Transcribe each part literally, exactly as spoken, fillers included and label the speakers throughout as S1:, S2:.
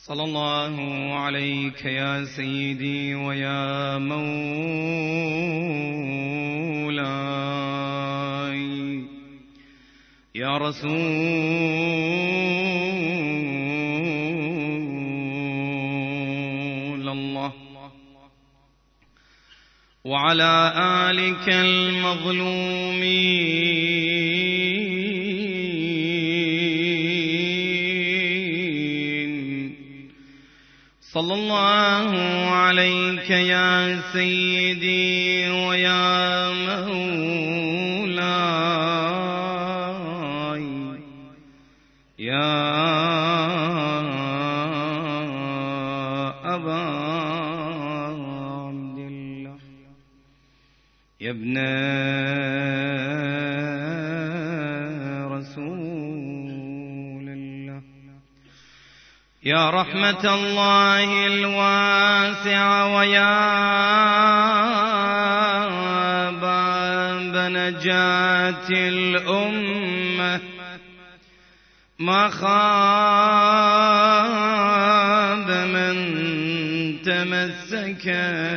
S1: صلى الله عليك يا سيدي ويا مولاي يا رسول الله، وعلى آلك المظلومين. صلى الله عليك يا سيدي ويا مولاي يا أبا عبد الله يا ابن رسول الله، يا رحمة الله الواسعة ويا باب نجاة الأمة، ما خاب من تمسك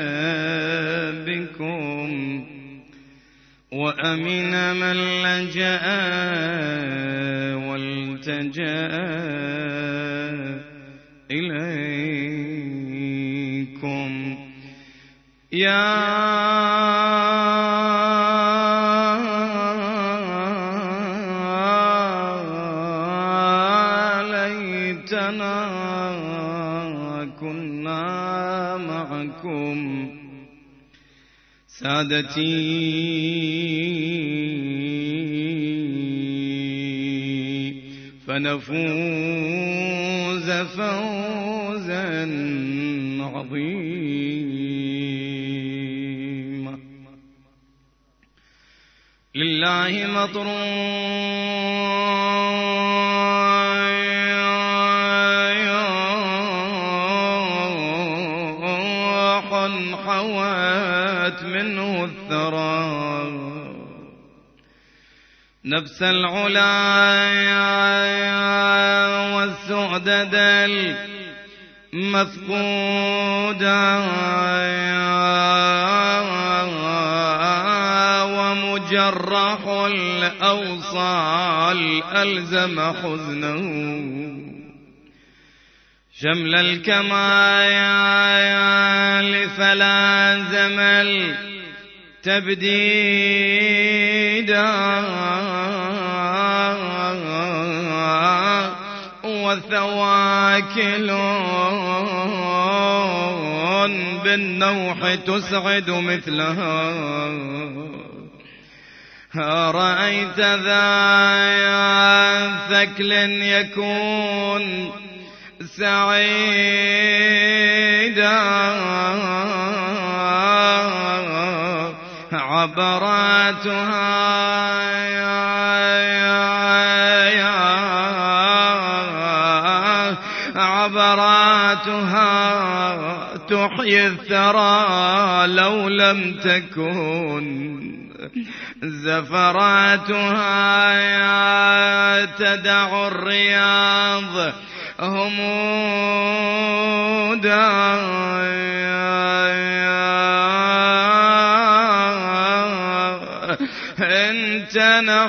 S1: بكم وأمن من لجأ والتجأ إليكم يا ليتنا كنا معكم سادتي فنفوز فوزا عظيما. لله مطروح حوت منه الثرى نفس العلا والسعدد المفقودا ومجرح الأوصال ألزم حزنه شمل الكمال فلا زمل تبديدا وثواكل بالنوح تسعد مثلها. رأيت ذا ثكل يكون سعيدا عبراتها عبراتها تحيي الثرى لو لم تكن زفراتها تدع الرياض همودا انت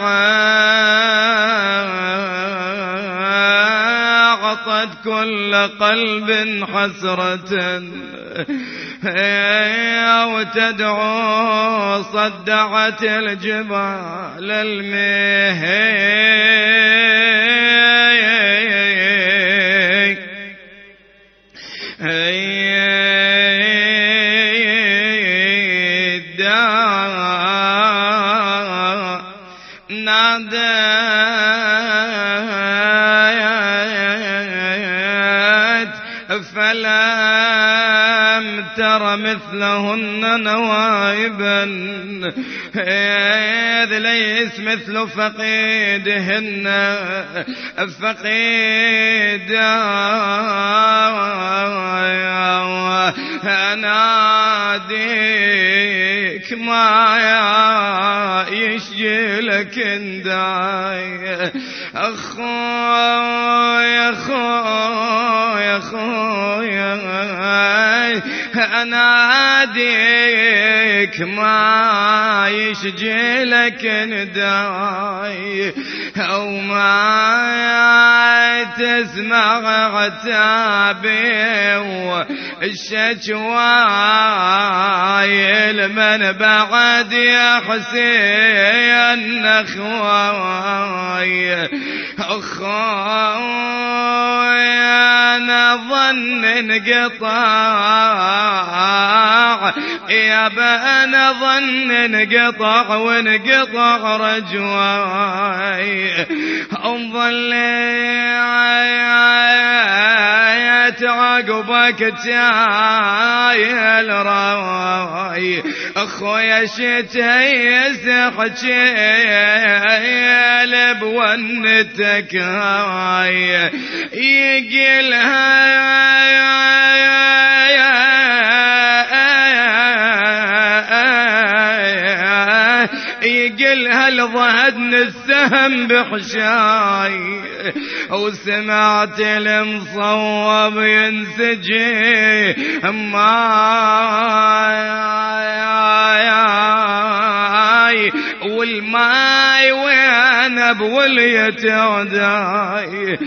S1: نعطت كل قلب حسرة وتدعو صدعت الجبال المهيك ناديت فلم تر مثلهن نوائبا إذ ليس مثل فقيدهن فقيدا أناديك ما يشجي لك انداي أخوي أخوي أخوي أناديك ما يشجلك نداي أو ما تسمع عتابي والشجواي لمن بعد يا حسين أخواي أخواي أنا ظن انقطاع يا أنا ظن انقطع وانقطع رجواي انظل عقبك تايل راي اخويا شتيس حجيل بونتك هاي يقلها يقلها لظهدن السهم بحشاي وسمعت المصوب ينسجي ماي والماي وين بوليت وداي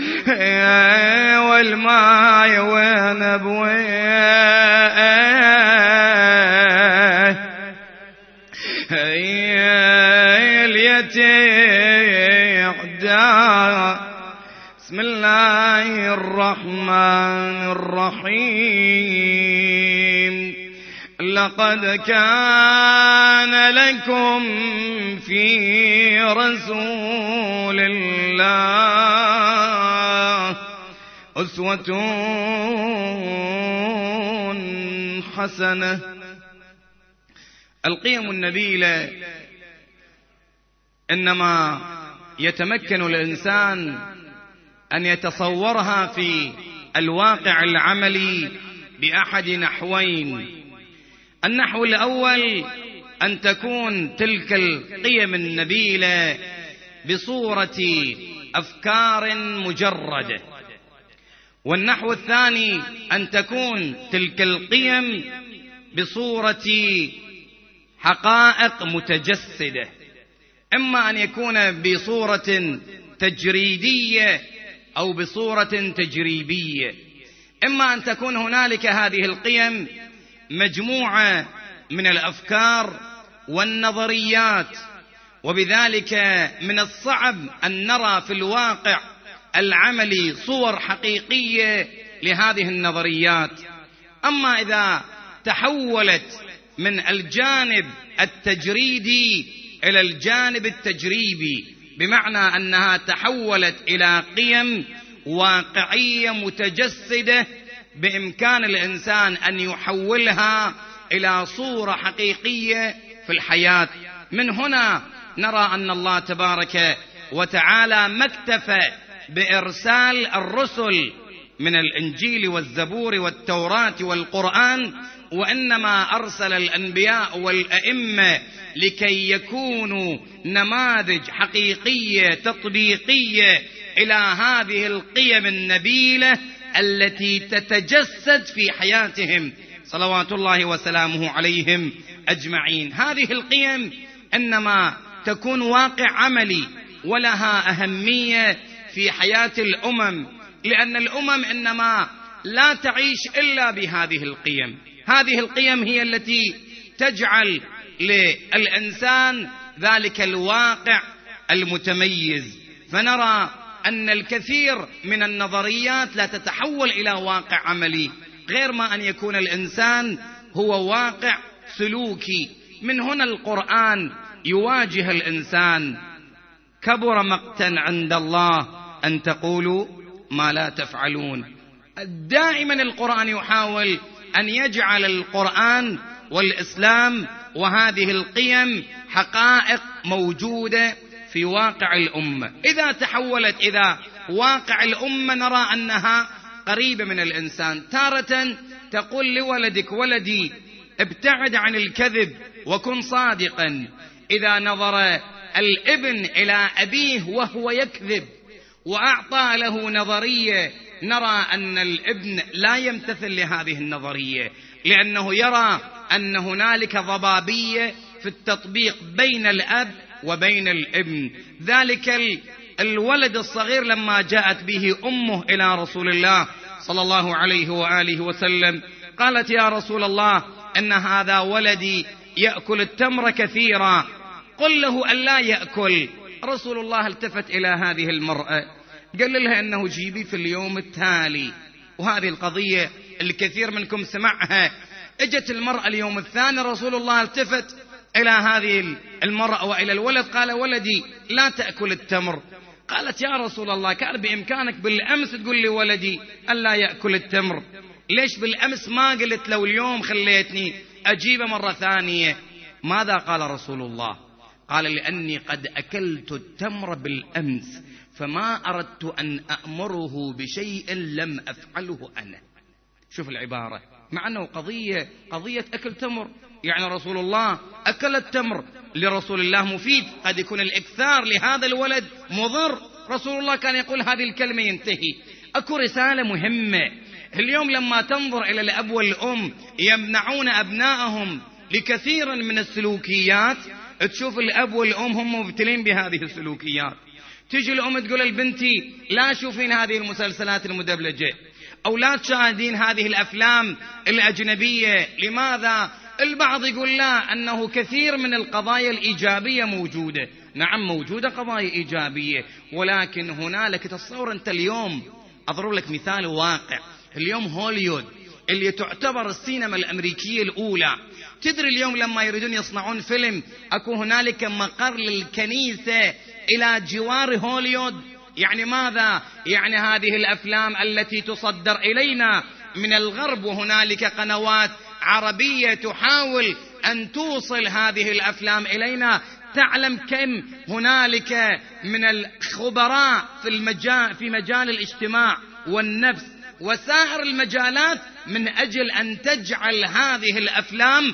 S1: والماي وين بوليت بسم الله الرحمن الرحيم لقد كان لكم في رسول الله أسوة حسنة. القيم النبيلة إنما يتمكن الإنسان أن يتصورها في الواقع العملي بأحد نحوين. النحو الأول أن تكون تلك القيم النبيلة بصورة أفكار مجردة، والنحو الثاني أن تكون تلك القيم بصورة حقائق متجسدة، إما أن يكون بصورة تجريدية أو بصورة تجريبية، إما أن تكون هنالك هذه القيم مجموعة من الأفكار والنظريات، وبذلك من الصعب أن نرى في الواقع العملي صور حقيقية لهذه النظريات. أما إذا تحولت من الجانب التجريدي إلى الجانب التجريبي، بمعنى أنها تحولت إلى قيم واقعية متجسدة بإمكان الإنسان أن يحولها إلى صورة حقيقية في الحياة، من هنا نرى أن الله تبارك وتعالى ما اكتفى بإرسال الرسل من الإنجيل والزبور والتوراة والقرآن، وإنما أرسل الأنبياء والأئمة لكي يكونوا نماذج حقيقية تطبيقية إلى هذه القيم النبيلة التي تتجسد في حياتهم صلوات الله وسلامه عليهم أجمعين. هذه القيم إنما تكون واقع عملي ولها أهمية في حياة الأمم، لأن الأمم إنما لا تعيش إلا بهذه القيم. هذه القيم هي التي تجعل للإنسان ذلك الواقع المتميز. فنرى أن الكثير من النظريات لا تتحول إلى واقع عملي غير ما أن يكون الإنسان هو واقع سلوكي. من هنا القرآن يواجه الإنسان: كبر مقتا عند الله أن تقولوا ما لا تفعلون. دائما القرآن يحاول أن يجعل القرآن والإسلام وهذه القيم حقائق موجودة في واقع الأمة. إذا تحولت إذا واقع الأمة نرى أنها قريبة من الإنسان. تارة تقول لولدك: ولدي ابتعد عن الكذب وكن صادقا. إذا نظر الابن إلى أبيه وهو يكذب وأعطى له نظرية
S2: نرى أن الابن لا يمتثل لهذه النظرية، لأنه يرى أن هنالك ضبابية في التطبيق بين الأب وبين الابن. ذلك الولد الصغير لما جاءت به أمه إلى رسول الله صلى الله عليه وآله وسلم قالت: يا رسول الله، إن هذا ولدي يأكل التمر كثيرا، قل له ألا يأكل. رسول الله التفت إلى هذه المرأة قال لها أنه جيبي في اليوم التالي. وهذه القضية الكثير منكم سمعها. اجت المرأة اليوم الثاني، رسول الله التفت إلى هذه المرأة وإلى الولد قال: ولدي لا تأكل التمر. قالت: يا رسول الله، كان بإمكانك بالأمس تقول لي ولدي ألا يأكل التمر، ليش بالأمس ما قلت لو اليوم خليتني أجيبه مرة ثانية؟ ماذا قال رسول الله؟ قال: لأني قد أكلت التمر بالأمس، فما أردت أن أأمره بشيء لم أفعله أنا. شوف العبارة، مع أنه قضية قضية أكل تمر، يعني رسول الله أكل التمر لرسول الله مفيد، قد يكون الإكثار لهذا الولد مضر. رسول الله كان يقول هذه الكلمة ينتهي. أكو رسالة مهمة اليوم لما تنظر إلى الأب والأم يمنعون أبنائهم لكثير من السلوكيات، تشوف الأب والأم هم مبتلين بهذه السلوكيات. تجي الأم تقول لبنتي: لا شوفين هذه المسلسلات المدبلجة، أو لا تشاهدين هذه الأفلام الأجنبية. لماذا؟ البعض يقول لا، أنه كثير من القضايا الإيجابية موجودة. نعم موجودة قضايا إيجابية، ولكن هنالك تصور أنت اليوم. أضرب لك مثال واقع. اليوم هوليوود اللي تعتبر السينما الأمريكية الأولى، تدري اليوم لما يريدون يصنعون فيلم أكو هنالك مقر للكنيسة إلى جوار هوليوود. يعني ماذا؟ يعني هذه الأفلام التي تصدر إلينا من الغرب، وهنالك قنوات عربية تحاول أن توصل هذه الأفلام إلينا. تعلم كم هنالك من الخبراء في المجال في مجال الاجتماع والنفس وسائر المجالات من أجل أن تجعل هذه الأفلام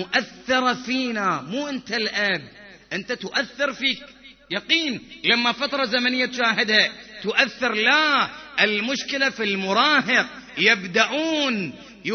S2: مؤثرة فينا. مو أنت الآب، أنت تؤثر فيك يقين. لما فترة زمنية تشاهدها تؤثر. لا، المشكلة في المراهق. يبدأون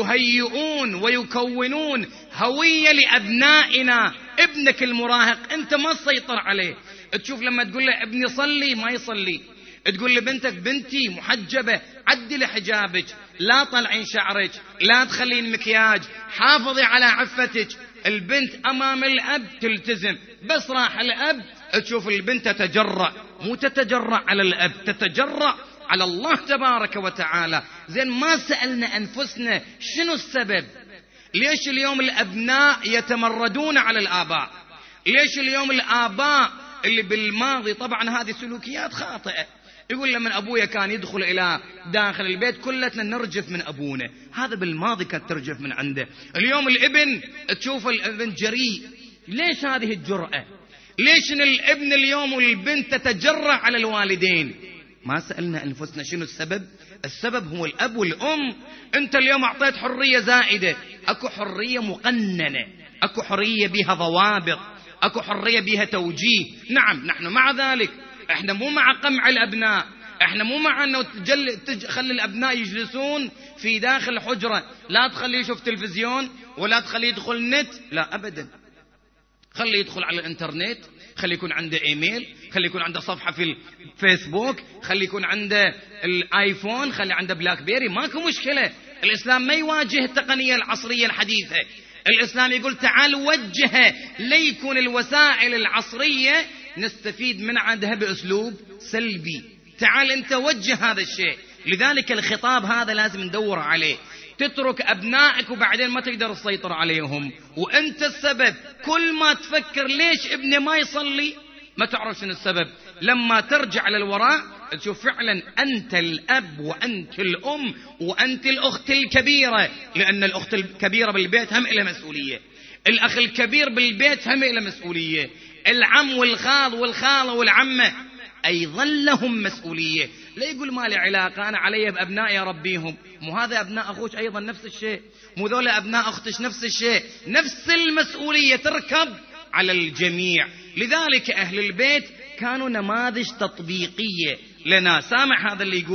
S2: يهيئون ويكونون هوية لأبنائنا. ابنك المراهق أنت ما تسيطر عليه. تشوف لما تقول له ابني صلي ما يصلي، تقول لبنتك بنتي محجبة عدل حجابك، لا طلعين شعرك، لا تخلين مكياج، حافظي على عفتك. البنت أمام الأب تلتزم، بس راح الأب تشوف البنت تتجرأ، مو تتجرأ على الأب، تتجرأ على الله تبارك وتعالى. زين ما سألنا أنفسنا شنو السبب؟ ليش اليوم الأبناء يتمردون على الآباء؟ ليش اليوم الآباء اللي بالماضي، طبعا هذه سلوكيات خاطئة، يقول لما أبويا كان يدخل إلى داخل البيت كلتنا نرجف من أبونا، هذا بالماضي كانت ترجف من عنده. اليوم الابن تشوف الابن جريء. ليش هذه الجرأة؟ ليش الابن اليوم والبنت تتجرأ على الوالدين؟ ما سألنا أنفسنا شنو السبب؟ السبب هو الأب والأم. أنت اليوم أعطيت حرية زائدة، أكو حرية مقننة، أكو حرية بها ضوابط، أكو حرية بها توجيه. نعم نحن مع ذلك، احنا مو مع قمع الأبناء، احنا مو مع أنه تجل تخلي الأبناء يجلسون في داخل الحجرة، لا تخليه يشوف تلفزيون ولا تخليه يدخل نت، لا أبدا. خليه يدخل على الانترنت، خليه يكون عنده ايميل، خليه يكون عنده صفحة في الفيسبوك، خليه يكون عنده الايفون، خليه عنده بلاك بيري، ماكو مشكلة. الإسلام ما يواجه التقنية العصرية الحديثة. الإسلام يقول تعال وجهه ليكون الوسائل العصرية نستفيد من عندها بأسلوب سلبي. تعال أنت وجه هذا الشيء. لذلك الخطاب هذا لازم ندور عليه. تترك أبنائك وبعدين ما تقدر تسيطر عليهم، وأنت السبب. كل ما تفكر ليش ابني ما يصلي ما تعرف شنو السبب. لما ترجع للوراء تشوف فعلا أنت الأب وأنت الأم وأنت الأخت الكبيرة، لأن الأخت الكبيرة بالبيت هم إلها مسؤولية، الأخ الكبير بالبيت هم إلها مسؤولية، العم والخال والخالة والعمة أيضا لهم مسؤولية. لا يقول ما لي علاقة، أنا علي بأبنائي أربيهم. مو هذا أبناء أخوش أيضا نفس الشيء، مو ذولا أبناء أختش نفس الشيء، نفس المسؤولية تركب على الجميع. لذلك أهل البيت كانوا نماذج تطبيقية لنا. سامع هذا اللي يقول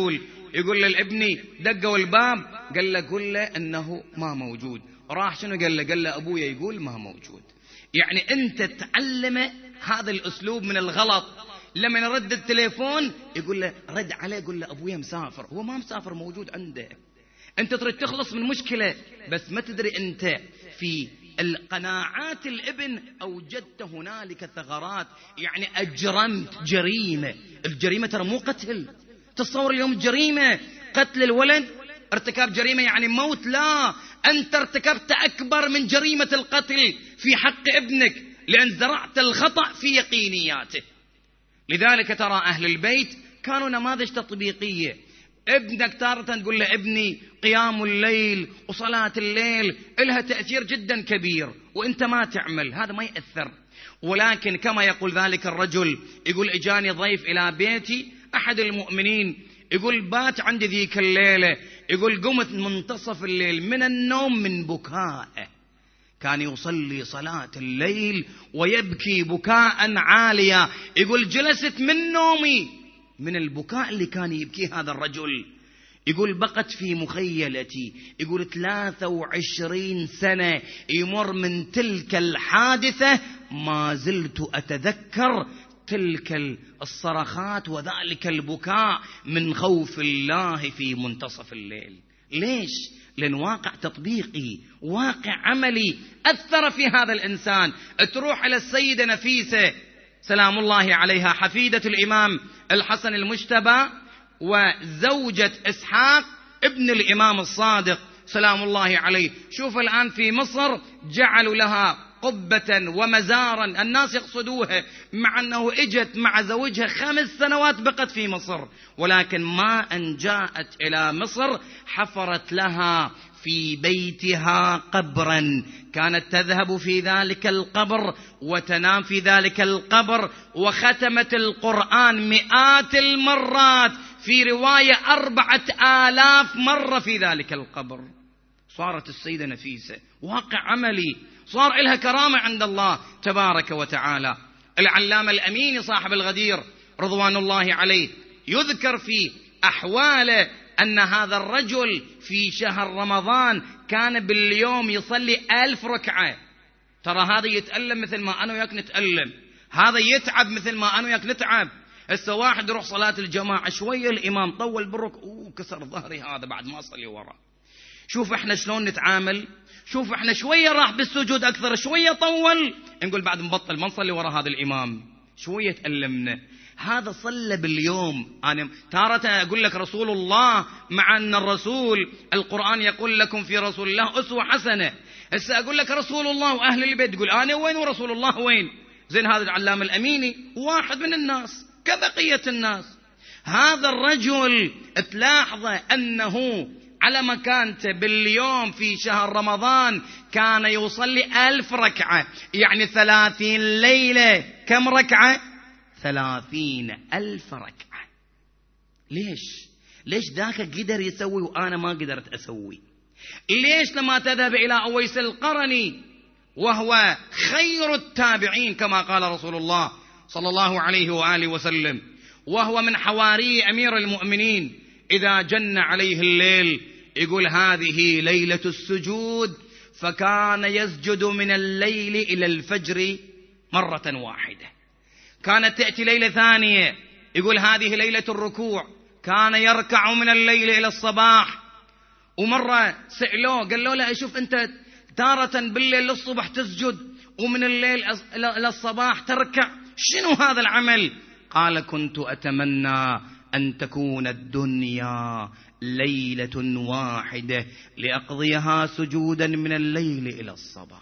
S2: يقول للابني دقوا الباب، قال له قل له أنه ما موجود. راح شنو قال له؟ قال له أبويا يقول ما موجود. يعني أنت تعلم هذا الأسلوب من الغلط. لما يرد التليفون يقول له رد عليه، يقول له أبويا مسافر. هو ما مسافر، موجود عنده. أنت تريد تخلص من مشكلة بس ما تدري أنت في القناعات الابن أوجدت هنالك ثغرات، يعني أجرمت جريمة. الجريمة ترى مو قتل. تصور اليوم الجريمة قتل الولد، ارتكاب جريمة يعني موت. لا، أنت ارتكبت أكبر من جريمة القتل في حق ابنك، لأن زرعت الخطأ في يقينياته. لذلك ترى أهل البيت كانوا نماذج تطبيقية. ابنك تارة تقول له ابني قيام الليل وصلاة الليل لها تأثير جدا كبير وانت ما تعمل، هذا ما يأثر. ولكن كما يقول ذلك الرجل، يقول اجاني ضيف الى بيتي احد المؤمنين، يقول بات عندي ذيك الليلة، يقول قمت منتصف الليل من النوم من بكائه. كان يصلي صلاة الليل ويبكي بكاء عاليا. يقول جلست من نومي من البكاء اللي كان يبكيه هذا الرجل. يقول بقت في مخيلتي، يقول ثلاثة وعشرين سنة يمر من تلك الحادثة ما زلت أتذكر تلك الصرخات وذلك البكاء من خوف الله في منتصف الليل. ليش؟ لأن واقع تطبيقي، واقع عملي أثر في هذا الإنسان. تروح إلى السيدة نفيسة سلام الله عليها، حفيدة الإمام الحسن المجتبى وزوجة إسحاق ابن الإمام الصادق سلام الله عليه. شوف الآن في مصر جعلوا لها قبة ومزارا، الناس يقصدوها، مع أنه إجت مع زوجها خمس سنوات بقت في مصر، ولكن ما أن جاءت إلى مصر حفرت لها في بيتها قبرا، كانت تذهب في ذلك القبر وتنام في ذلك القبر، وختمت القرآن مئات المرات، في رواية أربعة آلاف مرة في ذلك القبر. صارت السيدة نفيسة واقع عملي، صار لها كرامة عند الله تبارك وتعالى. العلامة الأميني صاحب الغدير رضوان الله عليه يذكر في أحواله أن هذا الرجل في شهر رمضان كان باليوم يصلي ألف ركعة. ترى هذا يتألم مثل ما أنا وياك نتألم، هذا يتعب مثل ما أنا وياك نتعب. هسه واحد يروح صلاة الجماعة شوية الإمام طول بالرك، أوه كسر ظهري هذا بعد ما أصلي ورا. شوف احنا شلون نتعامل، شوف احنا شوية راح بالسجود أكثر، شوية طول نقول بعد مبطل ما نصلي ورا هذا الإمام، شوية تألمنا. هذا صلى باليوم. أنا تارة أقول لك رسول الله، مع أن الرسول القرآن يقول لكم في رسول الله أسوة حسنة. هسه أقول لك رسول الله وأهل البيت، تقول أنا وين ورسول الله وين؟ زين هذا العلامة الأميني واحد من الناس كبقية الناس. هذا الرجل تلاحظ أنه على مكانته باليوم في شهر رمضان كان يصلي ألف ركعة، يعني ثلاثين ليلة كم ركعة؟ ثلاثين ألف ركعة. ليش؟ ليش ذاك قدر يسوي وأنا ما قدرت أسوي؟ ليش لما تذهب إلى أويس القرني وهو خير التابعين كما قال رسول الله صلى الله عليه وآله وسلم، وهو من حواري أمير المؤمنين، إذا جن عليه الليل يقول هذه ليلة السجود، فكان يسجد من الليل إلى الفجر مرة واحدة. كانت تأتي ليلة ثانية يقول هذه ليلة الركوع، كان يركع من الليل إلى الصباح. ومرة سألوه قال له لا أشوف أنت تارة بالليل للصبح تسجد ومن الليل إلى الصباح تركع، شنو هذا العمل؟ قال كنت أتمنى أن تكون الدنيا ليلة واحدة لأقضيها سجودا من الليل إلى الصباح.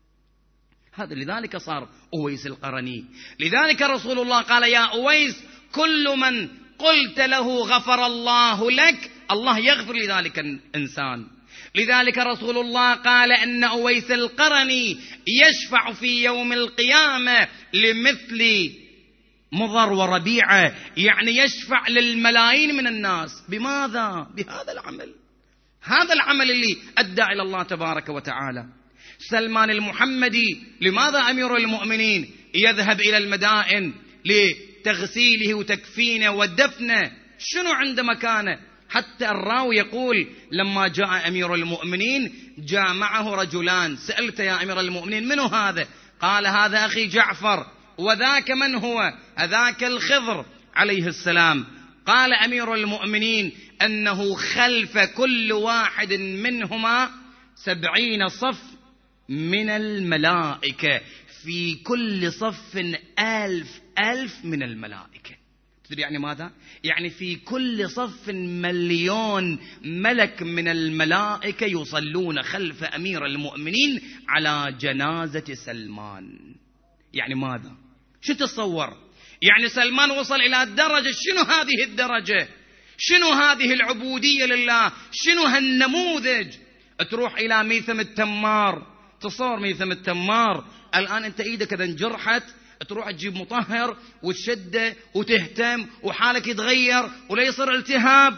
S2: هذا لذلك صار أويس القرني. لذلك رسول الله قال يا أويس كل من قلت له غفر الله لك الله يغفر لذلك الإنسان. لذلك رسول الله قال أن أويس القرني يشفع في يوم القيامة لمثل مضر وربيعة، يعني يشفع للملايين من الناس. بماذا؟ بهذا العمل، هذا العمل اللي أدى إلى الله تبارك وتعالى. سلمان المحمدي لماذا أمير المؤمنين يذهب إلى المدائن لتغسيله وتكفينه ودفنه؟ شنو عنده مكانه؟ حتى الراوي يقول لما جاء أمير المؤمنين جاء معه رجلان، سألت يا أمير المؤمنين من هذا؟ قال هذا أخي جعفر. وذاك من هو؟ ذاك الخضر عليه السلام. قال أمير المؤمنين أنه خلف كل واحد منهما سبعين صف من الملائكة، في كل صف ألف ألف من الملائكة. تدري يعني ماذا؟ يعني في كل صف مليون ملك من الملائكة يصلون خلف أمير المؤمنين على جنازة سلمان. يعني ماذا؟ شو تتصور؟ يعني سلمان وصل إلى الدرجة، شنو هذه الدرجة؟ شنو هذه العبودية لله؟ شنو هالنموذج؟ تروح إلى ميثم التمار، تصور ميثم التمار الآن أنت إيدك إذا انجرحت تروح تجيب مطهر وتشده وتهتم وحالك يتغير ولا يصير التهاب.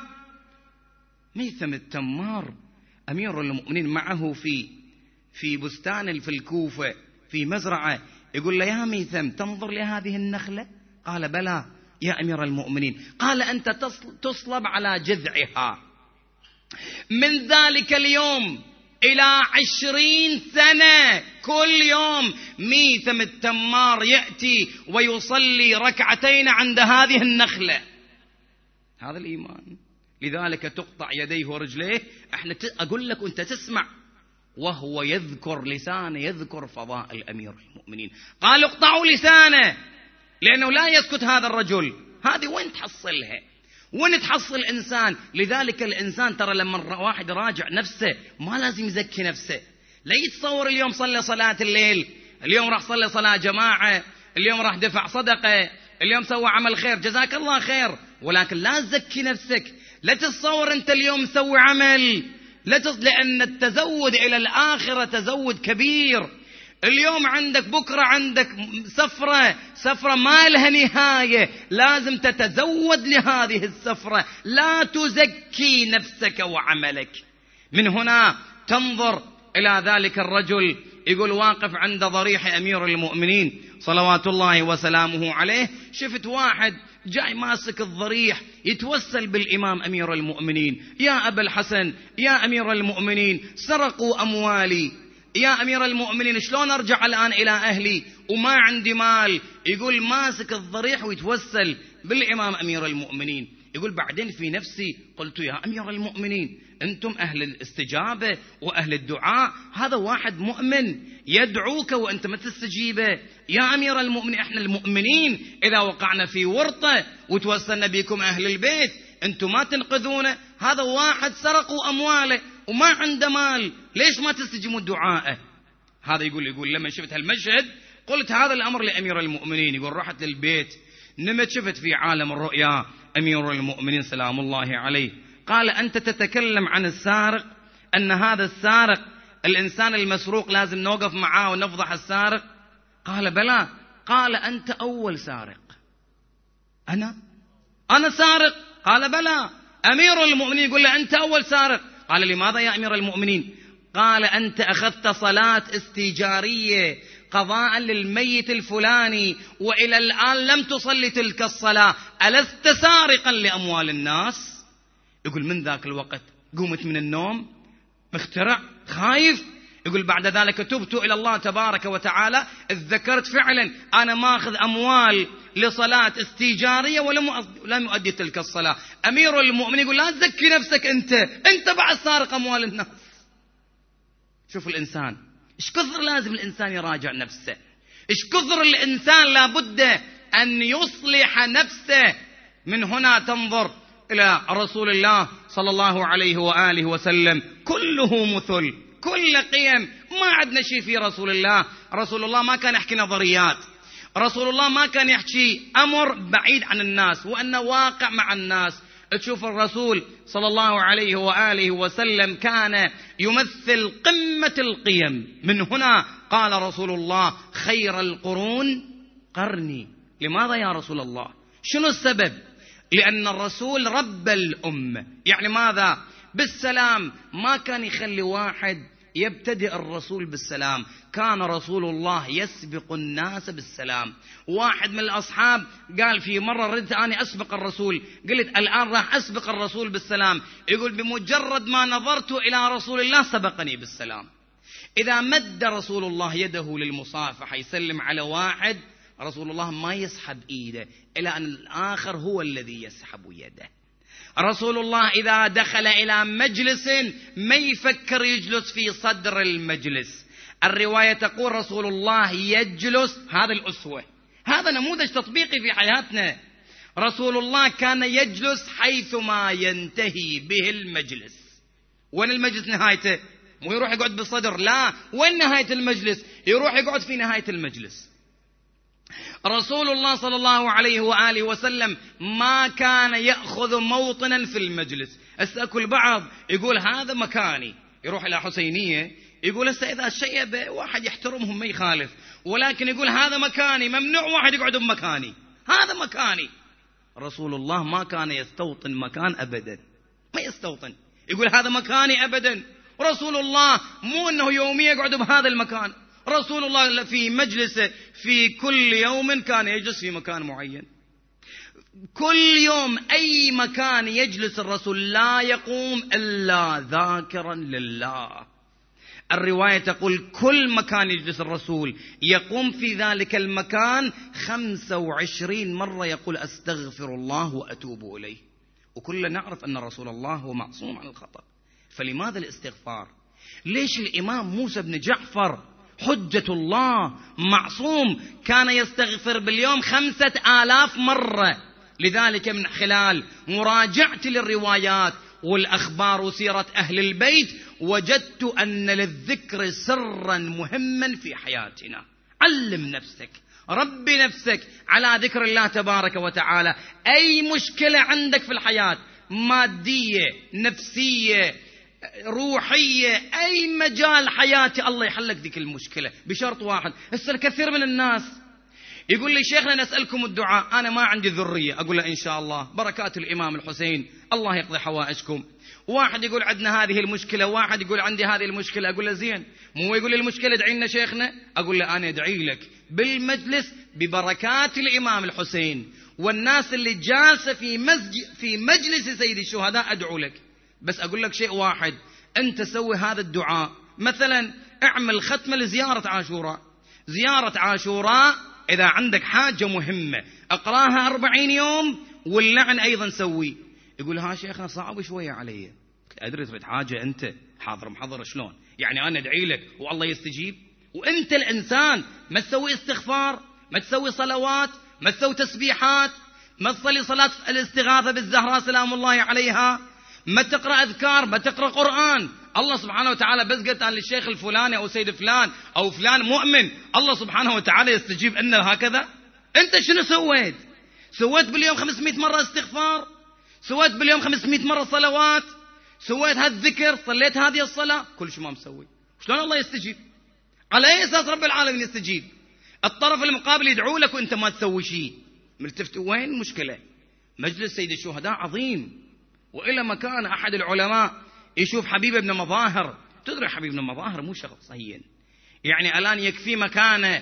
S2: ميثم التمار أمير المؤمنين معه في في بستان في الكوفة في مزرعة، يقول له يا ميثم تنظر لهذه النخلة؟ قال بلى يا أمير المؤمنين. قال أنت تصلب على جذعها. من ذلك اليوم إلى عشرين سنة كل يوم ميثم التمار يأتي ويصلي ركعتين عند هذه النخلة. هذا الإيمان. لذلك تقطع يديه ورجليه. احنا أقول لك وانت تسمع وهو يذكر لسانه، يذكر فضائل أمير المؤمنين. قال اقطعوا لسانه لأنه لا يسكت هذا الرجل. هذه وين تحصلها؟ وين تحصل إنسان؟ لذلك الإنسان ترى لما واحد راجع نفسه ما لازم يزكي نفسه. لا يتصور اليوم صلى صلاة الليل، اليوم راح صلى صلاة جماعة، اليوم راح دفع صدقة، اليوم سوى عمل خير، جزاك الله خير، ولكن لا تزكي نفسك. لا تتصور أنت اليوم سوي عمل، لا تص... لأن التزود إلى الآخرة تزود كبير. اليوم عندك، بكرة عندك سفرة، سفرة ما لها نهاية، لازم تتزود لهذه السفرة، لا تزكي نفسك وعملك. من هنا تنظر إلى ذلك الرجل يقول واقف عند ضريح أمير المؤمنين صلوات الله وسلامه عليه، شفت واحد جاي ماسك الضريح يتوسل بالإمام أمير المؤمنين، يا أبا الحسن يا أمير المؤمنين سرقوا أموالي، يا أمير المؤمنين شلون أرجع الآن إلى أهلي وما عندي مال. يقول ماسك الضريح ويتوسل بالإمام أمير المؤمنين. يقول بعدين في نفسي قلت يا أمير المؤمنين أنتم أهل الاستجابة وأهل الدعاء، هذا واحد مؤمن يدعوك وأنت ما تستجيبه. يا أمير المؤمنين احنا المؤمنين إذا وقعنا في ورطة وتوسلنا بكم أهل البيت أنتم ما تنقذونه. هذا واحد سرقوا أمواله وما عنده مال، ليش ما تستجيبون دعائه؟ هذا يقول يقول لما شفت هالمشهد قلت هذا الأمر لأمير المؤمنين. يقول رحت للبيت نمت شفت في عالم الرؤيا أمير المؤمنين سلام الله عليه. قال أنت تتكلم عن السارق، أن هذا السارق الإنسان المسروق لازم نوقف معاه ونفضح السارق؟ قال بلى. قال أنت أول سارق. أنا أنا سارق؟ قال بلى. أمير المؤمنين يقول له أنت أول سارق. قال لماذا يا أمير المؤمنين؟ قال أنت أخذت صلاة استيجارية قضاء للميت الفلاني وإلى الآن لم تصلي تلك الصلاة، ألست سارقا لأموال الناس؟ يقول من ذاك الوقت قمت من النوم مخترع خايف. يقول بعد ذلك تبت إلى الله تبارك وتعالى، اتذكرت فعلا أنا ماخذ أموال لصلاة استيجارية ولم لم يؤدي تلك الصلاة. أمير المؤمنين يقول لا تزكي نفسك، أنت أنت بعد سارق أموال الناس. شوف الإنسان إيش كثر لازم الإنسان يراجع نفسه، إيش كثر الإنسان لابد أن يصلح نفسه. من هنا تنظر إلى رسول الله صلى الله عليه وآله وسلم كله مثل، كل قيم، ما عندنا شيء في رسول الله. رسول الله ما كان يحكي نظريات، رسول الله ما كان يحكي أمر بعيد عن الناس وأنه واقع مع الناس. تشوف الرسول صلى الله عليه وآله وسلم كان يمثل قمة القيم. من هنا قال رسول الله خير القرون قرني. لماذا يا رسول الله؟ شنو السبب؟ لأن الرسول رب الأمة. يعني ماذا؟ بالسلام ما كان يخلي واحد يبتدئ الرسول بالسلام. كان رسول الله يسبق الناس بالسلام. واحد من الأصحاب قال في مرة ردت أنا أسبق الرسول، قلت الآن راح أسبق الرسول بالسلام. يقول بمجرد ما نظرت إلى رسول الله سبقني بالسلام. إذا مد رسول الله يده للمصافحة يسلم على واحد، رسول الله ما يسحب إيده إلى أن الآخر هو الذي يسحب يده. رسول الله إذا دخل إلى مجلس ما يفكر يجلس في صدر المجلس. الرواية تقول رسول الله يجلس، هذا الأسوة، هذا نموذج تطبيقي في حياتنا. رسول الله كان يجلس حيثما ينتهي به المجلس. وين المجلس نهايته؟ مو يروح يقعد بالصدر، لا، وين نهاية المجلس؟ يروح يقعد في نهاية المجلس. رسول الله صلى الله عليه وآله وسلم ما كان يأخذ موطنا في المجلس. أسأل البعض يقول هذا مكاني، يروح إلى حسينية يقول هسه إذا الشيء واحد يحترمهم ما يخالف، ولكن يقول هذا مكاني، ممنوع واحد يقعد بمكاني، هذا مكاني. رسول الله ما كان يستوطن مكان أبدا، ما يستوطن، يقول هذا مكاني أبدا. رسول الله مو أنه يوميا يقعد بهذا المكان، رسول الله في مجلسه في كل يوم كان يجلس في مكان معين. كل يوم أي مكان يجلس الرسول لا يقوم إلا ذاكرا لله. الرواية تقول كل مكان يجلس الرسول يقوم في ذلك المكان خمسة وعشرين مرة يقول أستغفر الله وأتوب إليه. وكلنا نعرف أن رسول الله هو معصوم عن الخطأ، فلماذا الاستغفار؟ ليش الإمام موسى بن جعفر حجة الله معصوم كان يستغفر باليوم خمسة آلاف مرة؟ لذلك من خلال مراجعتي للروايات والأخبار وسيرة أهل البيت وجدت أن للذكر سرا مهما في حياتنا. علم نفسك، ربي نفسك على ذكر الله تبارك وتعالى. أي مشكلة عندك في الحياة، مادية، نفسية، روحية، أي مجال حياتي، الله يحلك ذيك المشكلة بشرط واحد. هسه الكثير من الناس يقول لي شيخنا نسألكم الدعاء، أنا ما عندي ذرية، أقول له إن شاء الله بركات الإمام الحسين الله يقضي حوائجكم. واحد يقول عندنا هذه المشكلة، واحد يقول عندي هذه المشكلة، أقول له زين، مو يقول لي المشكلة ادعي لنا شيخنا، أقول له أنا أدعي لك بالمجلس ببركات الإمام الحسين، والناس اللي جالسة في مسجد في مجلس سيد الشهداء أدعو لك. بس أقول لك شيء واحد، أنت سوي هذا الدعاء، مثلا اعمل ختمة لزيارة عاشوراء. زيارة عاشوراء إذا عندك حاجة مهمة أقراها أربعين يوم، واللعن أيضا سوي. يقول ها شيخنا صعب شوية علي، أدري تريد حاجة أنت حاضر محضر، شلون يعني أنا أدعي لك والله يستجيب؟ وأنت الإنسان ما تسوي استغفار، ما تسوي صلوات، ما تسوي تسبيحات، ما تصلي صلاة الاستغاثة بالزهراء سلام الله عليها، ما تقرأ أذكار، ما تقرأ قرآن. الله سبحانه وتعالى بس قلت عن الشيخ الفلاني أو سيد فلان أو فلان مؤمن الله سبحانه وتعالى يستجيب أن هكذا؟ أنت شنو سويت؟ سويت باليوم خمسمائة مرة استغفار، سويت باليوم خمسمائة مرة صلوات، سويت هالذكر، صليت هذه الصلاة، كل شيء ما مسوي. شلون الله يستجيب؟ على أي أساس رب العالمين يستجيب؟ الطرف المقابل يدعو لك وأنت ما تسوي شيء. ملتفت وين المشكلة؟ مجلس سيد الشهداء عظيم، وإلى مكان أحد العلماء يشوف حبيب بن مظاهر. تدري حبيب بن مظاهر مو شخص هين، يعني الآن يكفي مكانه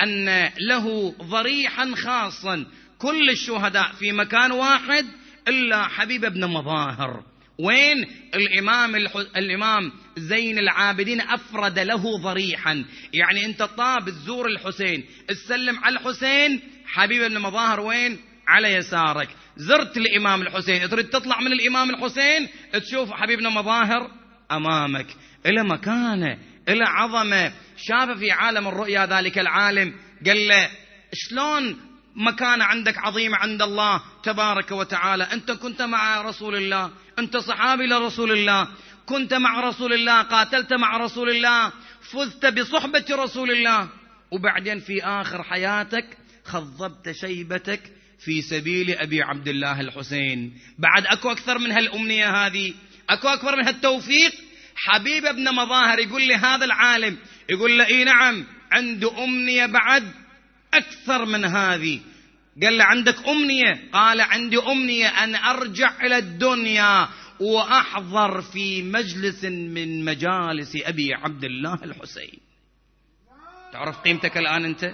S2: أن له ضريحا خاصا، كل الشهداء في مكان واحد إلا حبيب بن مظاهر. وين الإمام الح... الإمام زين العابدين أفرد له ضريحا، يعني أنت طاب تزور الحسين تسلم على الحسين، حبيب بن مظاهر وين؟ على يسارك. زرت الإمام الحسين، تريد تطلع من الإمام الحسين تشوف حبيبنا مظاهر أمامك. إلى مكانه، إلى عظمة. شاف في عالم الرؤيا ذلك العالم، قال له شلون مكانة عندك عظيمة عند الله تبارك وتعالى؟ أنت كنت مع رسول الله، أنت صحابي لرسول الله، كنت مع رسول الله، قاتلت مع رسول الله، فزت بصحبة رسول الله، وبعدين في آخر حياتك خضبت شيبتك في سبيل أبي عبد الله الحسين. بعد أكو أكثر من هالأمنية هذه؟ أكو أكبر من هالتوفيق؟ حبيب ابن مظاهر يقول لي هذا العالم، يقول له إيه نعم عنده أمنية بعد أكثر من هذه. قال له عندك أمنية؟ قال عندي أمنية أن أرجع إلى الدنيا وأحضر في مجلس من مجالس أبي عبد الله الحسين. تعرف قيمتك الآن أنت؟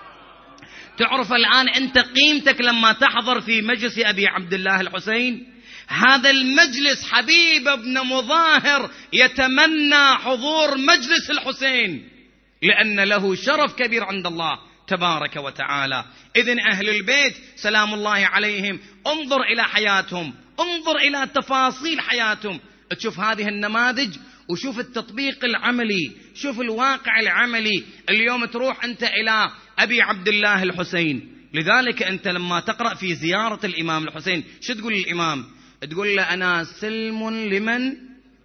S2: تعرف الآن أنت قيمتك لما تحضر في مجلس أبي عبد الله الحسين؟ هذا المجلس حبيب بن مظاهر يتمنى حضور مجلس الحسين لأن له شرف كبير عند الله تبارك وتعالى. إذن أهل البيت سلام الله عليهم انظر إلى حياتهم، انظر إلى تفاصيل حياتهم، تشوف هذه النماذج وشوف التطبيق العملي، شوف الواقع العملي. اليوم تروح أنت إلى أبي عبد الله الحسين، لذلك أنت لما تقرأ في زيارة الإمام الحسين شو تقول للإمام؟ تقول له أنا سلم لمن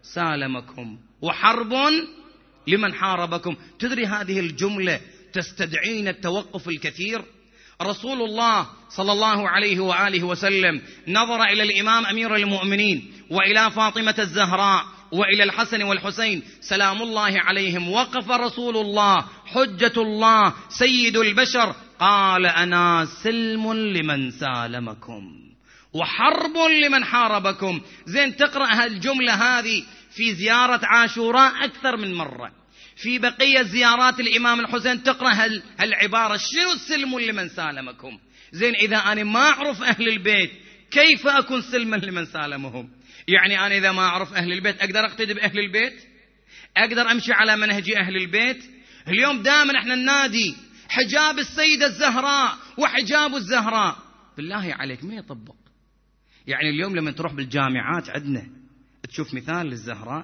S2: سالمكم وحرب لمن حاربكم. تدري هذه الجملة تستدعين التوقف الكثير. رسول الله صلى الله عليه وآله وسلم نظر إلى الإمام أمير المؤمنين وإلى فاطمة الزهراء وإلى الحسن والحسين سلام الله عليهم، وقف رسول الله حجة الله سيد البشر قال أنا سلم لمن سالمكم وحرب لمن حاربكم. زين تقرأ الجملة هذه في زيارة عاشوراء أكثر من مرة، في بقية زيارات الإمام الحسين تقرأ هالعبارة شنو السلم لمن سالمكم. زين إذا أنا ما أعرف أهل البيت كيف أكون سلما لمن سالمهم؟ يعني أنا إذا ما أعرف أهل البيت أقدر أقتدي بأهل البيت؟ أقدر أمشي على منهج أهل البيت؟ اليوم دائما إحنا النادي حجاب السيدة الزهراء وحجاب الزهراء، بالله عليك من يطبق؟ يعني اليوم لما تروح بالجامعات عندنا تشوف مثال للزهراء.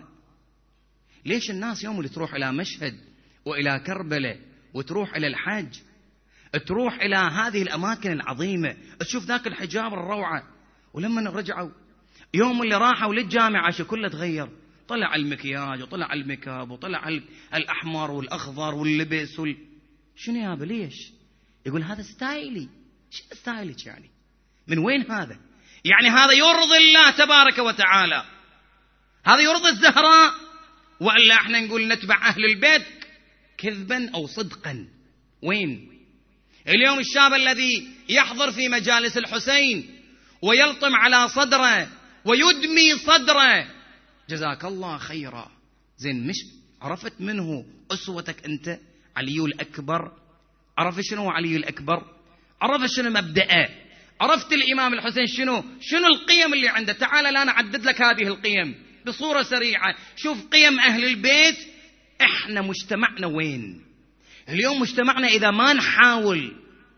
S2: ليش الناس يوم اللي تروح إلى مشهد وإلى كربلاء وتروح إلى الحج تروح إلى هذه الأماكن العظيمة تشوف ذاك الحجاب الروعة، ولما رجعوا يوم اللي راحوا للجامعة شو كله تغير؟ طلع المكياج وطلع الميكاب وطلع الأحمر والأخضر واللبس وال... شنو يا أبا ليش؟ يقول هذا ستايلي. شو ستايلك يعني؟ من وين هذا؟ يعني هذا يرضي الله تبارك وتعالى؟ هذا يرضي الزهراء؟ وإلا احنا نقول نتبع أهل البيت كذبا أو صدقا؟ وين؟ اليوم الشاب الذي يحضر في مجالس الحسين ويلطم على صدره ويدمي صدره جزاك الله خيرا. زين مش عرفت منه أسوتك أنت؟ علي الأكبر. عرفت شنو علي الأكبر؟ عرفت شنو مبدأه؟ عرفت الإمام الحسين شنو شنو القيم اللي عنده؟ تعال لا نعدد لك هذه القيم بصورة سريعة. شوف قيم أهل البيت. احنا مجتمعنا وين اليوم؟ مجتمعنا إذا ما نحاول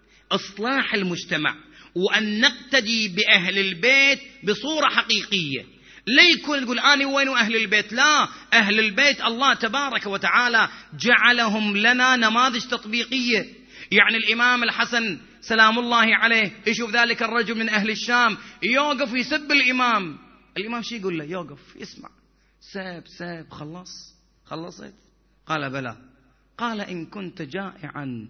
S2: إصلاح المجتمع وأن نقتدي بأهل البيت بصورة حقيقية، لا يكون تقول أنا وين أهل البيت. لا، أهل البيت الله تبارك وتعالى جعلهم لنا نماذج تطبيقية. يعني الإمام الحسن سلام الله عليه يشوف ذلك الرجل من أهل الشام يوقف يسب الإمام، الإمام شي يقول له؟ يوقف يسمع، ساب ساب خلص خلصت؟ قال بلى. قال إن كنت جائعا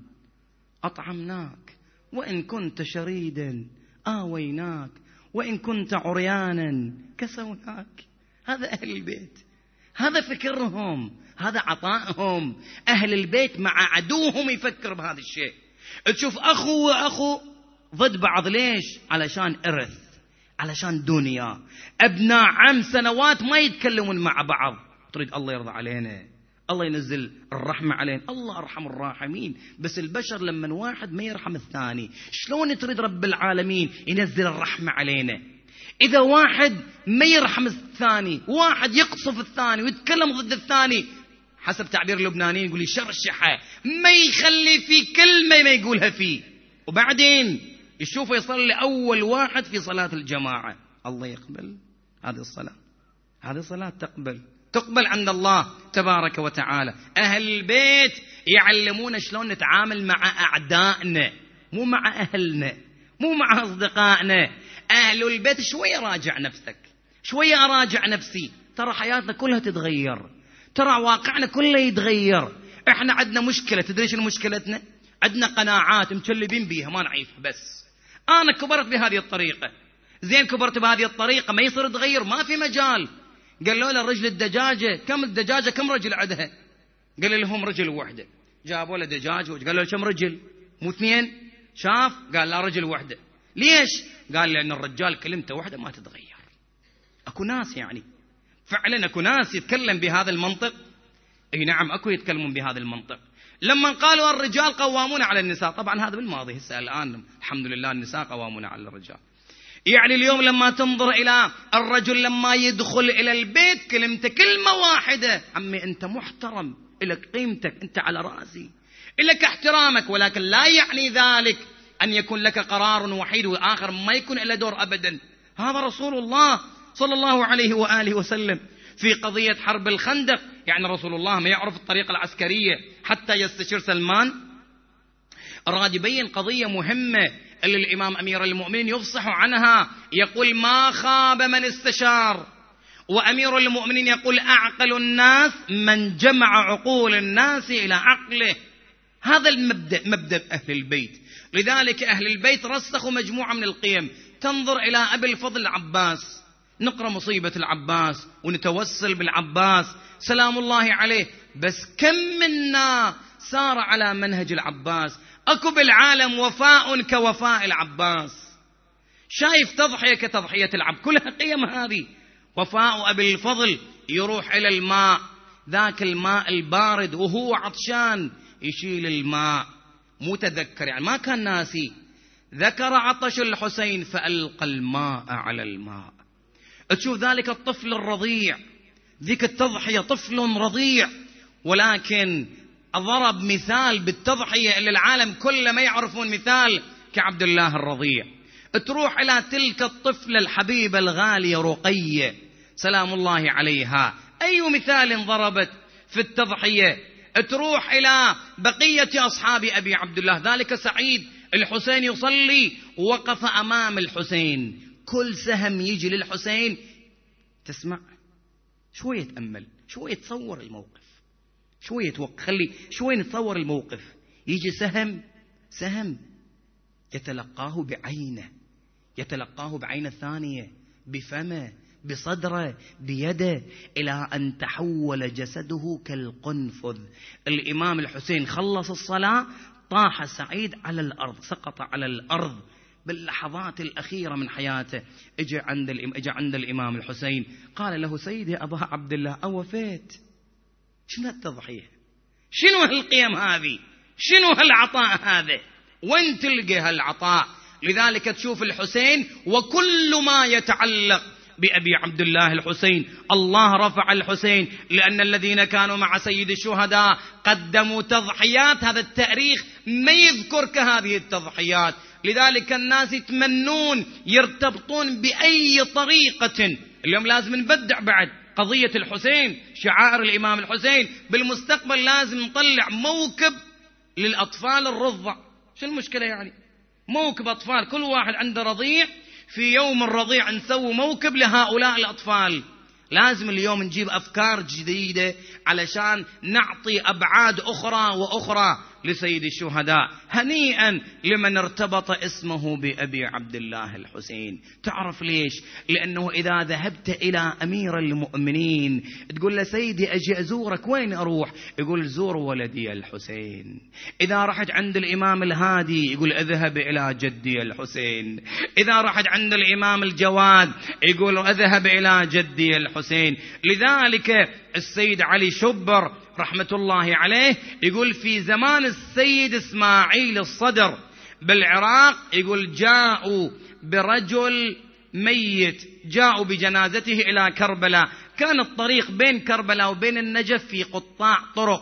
S2: أطعمناك، وإن كنت شريدا آويناك، وإن كنت عريانا كسوناك. هذا أهل البيت، هذا فكرهم، هذا عطائهم. أهل البيت مع عدوهم يفكر بهذا الشيء. تشوف أخو وأخو ضد بعض، ليش؟ علشان إرث، علشان دنيا. أبناء عم سنوات ما يتكلمون مع بعض. تريد الله يرضى علينا، الله ينزل الرحمة علينا، الله أرحم الراحمين. بس البشر لما واحد ما يرحم الثاني، شلون تريد رب العالمين ينزل الرحمة علينا؟ إذا واحد ما يرحم الثاني، واحد يقصف الثاني ويتكلم ضد الثاني، حسب تعبير اللبنانيين يقول يشرشحه، ما يخلي في كلمة ما يقولها فيه. وبعدين يشوفه يصلي أول واحد في صلاة الجماعة، الله يقبل هذه الصلاة، هذه صلاة تقبل تقبل عند الله تبارك وتعالى. أهل البيت يعلمون شلون نتعامل مع أعدائنا، مو مع أهلنا، مو مع أصدقائنا. أهل البيت شوية راجع نفسك، شوية أراجع نفسي، ترى حياتنا كلها تتغير، ترى واقعنا كله يتغير. إحنا عندنا مشكلة، تدري شنو مشكلتنا؟ عندنا قناعات متشلبين بيها ما نعيفها. بس أنا كبرت بهذه الطريقة، زين كبرت بهذه الطريقة ما يصير تغير، ما في مجال. قالوا له الرجل الدجاجة، كم الدجاجة كم رجل عندها؟ قال لهم رجل واحدة. جابوا له دجاج، قالوا له كم رجل؟ مو اثنين؟ شاف؟ قال لا رجل واحدة. ليش؟ قال لأن الرجال كلمته واحدة ما تتغير. أكو ناس يعني فعلا أكو ناس يتكلم بهذا المنطق. أي نعم أكو يتكلمون بهذا المنطق. لما قالوا الرجال قوامون على النساء، طبعا هذا بالماضي، هسه الآن الحمد لله النساء قوامون على الرجال. يعني اليوم لما تنظر إلى الرجل لما يدخل إلى البيت كلمته كلمة واحدة: عمي أنت محترم، إلك قيمتك، أنت على رأسي، إلك احترامك، ولكن لا يعني ذلك أن يكون لك قرار وحيد وآخر ما يكون إلا دور أبدا. هذا رسول الله صلى الله عليه وآله وسلم في قضية حرب الخندق. يعني رسول الله ما يعرف الطريقة العسكرية حتى يستشير سلمان. أراد يبين قضية مهمة اللي الإمام أمير المؤمنين يفصح عنها، يقول: ما خاب من استشار. وأمير المؤمنين يقول: أعقل الناس من جمع عقول الناس إلى عقله. هذا المبدأ، مبدأ أهل البيت. لذلك أهل البيت رسخوا مجموعة من القيم. تنظر إلى أبي الفضل العباس، نقرأ مصيبة العباس ونتوسل بالعباس سلام الله عليه، بس كم منا سار على منهج العباس؟ أكو بالعالم وفاء كوفاء العباس؟ شايف تضحية كتضحية العبد؟ كلها قيم هذه. وفاء أبي الفضل يروح إلى الماء، ذاك الماء البارد وهو عطشان يشيل الماء، متذكر يعني ما كان ناسي. ذكر عطش الحسين فألقى الماء على الماء. تشوف ذلك الطفل الرضيع، ذيك التضحية، طفل رضيع، ولكن ضرب مثال بالتضحية اللي العالم كله ما يعرفون مثال كعبد الله الرضيع. تروح إلى تلك الطفلة الحبيبة الغالية رقية سلام الله عليها، أي مثال ضربت في التضحية. تروح إلى بقية أصحاب أبي عبد الله، ذلك سعيد الحسين يصلي وقف أمام الحسين، كل سهم يجي للحسين تسمع شوية، تأمل شوية، تصور الموقف شوية، توقف، خلي شوية نتصور الموقف. يجي سهم سهم يتلقاه بعينه، يتلقاه بعين الثانية، بفمه، بصدره، بيده، إلى أن تحول جسده كالقنفذ. الإمام الحسين خلص الصلاة، طاح سعيد على الأرض، سقط على الأرض باللحظات الأخيرة من حياته. اجى عند اجى عند الإمام الحسين قال له: سيدي أبا عبد الله، أوفيت؟ شنو التضحية؟ شنو هالقيم هذه؟ شنو هالعطاء هذا؟ وين تلقى هالعطاء؟ لذلك تشوف الحسين وكل ما يتعلق بأبي عبد الله الحسين، الله رفع الحسين، لأن الذين كانوا مع سيد الشهداء قدموا تضحيات، هذا التاريخ ما يذكر كهذه التضحيات. لذلك الناس يتمنون يرتبطون بأي طريقة. اليوم لازم نبدع بعد قضية الحسين، شعائر الإمام الحسين. بالمستقبل لازم نطلع موكب للأطفال الرضع. شو المشكلة يعني؟ موكب أطفال، كل واحد عنده رضيع، في يوم الرضيع نسوي موكب لهؤلاء الأطفال. لازم اليوم نجيب أفكار جديدة علشان نعطي أبعاد أخرى وأخرى لسيد الشهداء. هنيئا لمن ارتبط اسمه بأبي عبد الله الحسين. تعرف ليش؟ لأنه إذا ذهبت إلى أمير المؤمنين تقول له: سيدي أجي أزورك، وين أروح؟ يقول: زور ولدي الحسين. إذا رحت عند الإمام الهادي يقول: اذهب إلى جدي الحسين. إذا رحت عند الإمام الجواد يقول: اذهب إلى جدي الحسين. لذلك السيد علي شبر رحمة الله عليه يقول: في زمان السيد إسماعيل الصدر بالعراق، يقول: جاءوا برجل ميت، جاءوا بجنازته إلى كربلاء. كان الطريق بين كربلاء وبين النجف في قطاع طرق.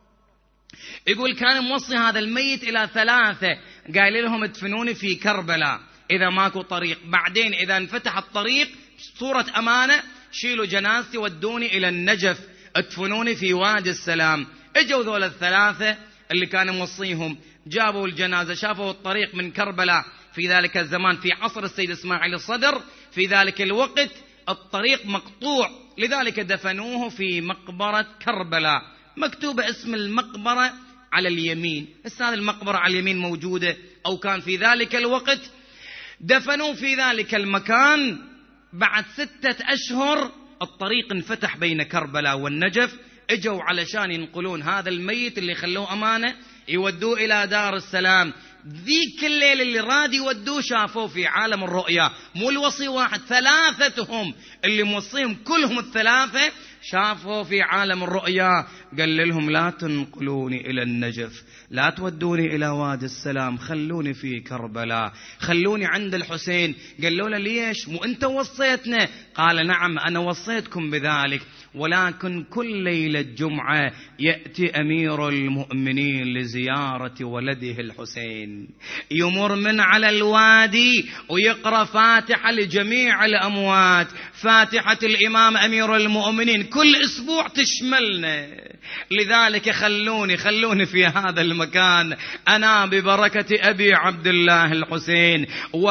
S2: يقول: كان موصي هذا الميت إلى ثلاثة، قال لهم: ادفنوني في كربلاء إذا ماكو طريق، بعدين إذا انفتح الطريق صورة أمانة شيلوا جنازتي ودوني إلى النجف، ادفنوني في وادي السلام. اجوا ذول الثلاثة اللي كانوا موصيهم، جابوا الجنازة، شافوا الطريق من كربلاء في ذلك الزمان في عصر السيد إسماعيل الصدر، في ذلك الوقت الطريق مقطوع، لذلك دفنوه في مقبرة كربلاء. مكتوب اسم المقبرة على اليمين، هذه المقبرة على اليمين موجودة، أو كان في ذلك الوقت. دفنوه في ذلك المكان. بعد ستة أشهر الطريق انفتح بين كربلاء والنجف، اجوا علشان ينقلون هذا الميت اللي خلوه أمانة، يودوه إلى دار السلام. ذيك الليل اللي راد يودوه شافوه في عالم الرؤيا، مو الوصي واحد، ثلاثتهم اللي موصيهم كلهم الثلاثة شافوا في عالم الرؤيا. قال لهم لا تنقلوني إلى النجف، لا تودوني إلى وادي السلام، خلوني في كربلاء، خلوني عند الحسين. قالوا له ليش؟ مو أنت وصيتنا؟ قال نعم أنا وصيتكم بذلك، ولكن كل ليلة جمعة يأتي أمير المؤمنين لزيارة ولده الحسين، يمر من على الوادي ويقرأ فاتحة لجميع الأموات، فاتحة الإمام أمير المؤمنين كل أسبوع تشملنا. لذلك خلوني خلوني في هذا المكان أنا ببركة أبي عبد الله الحسين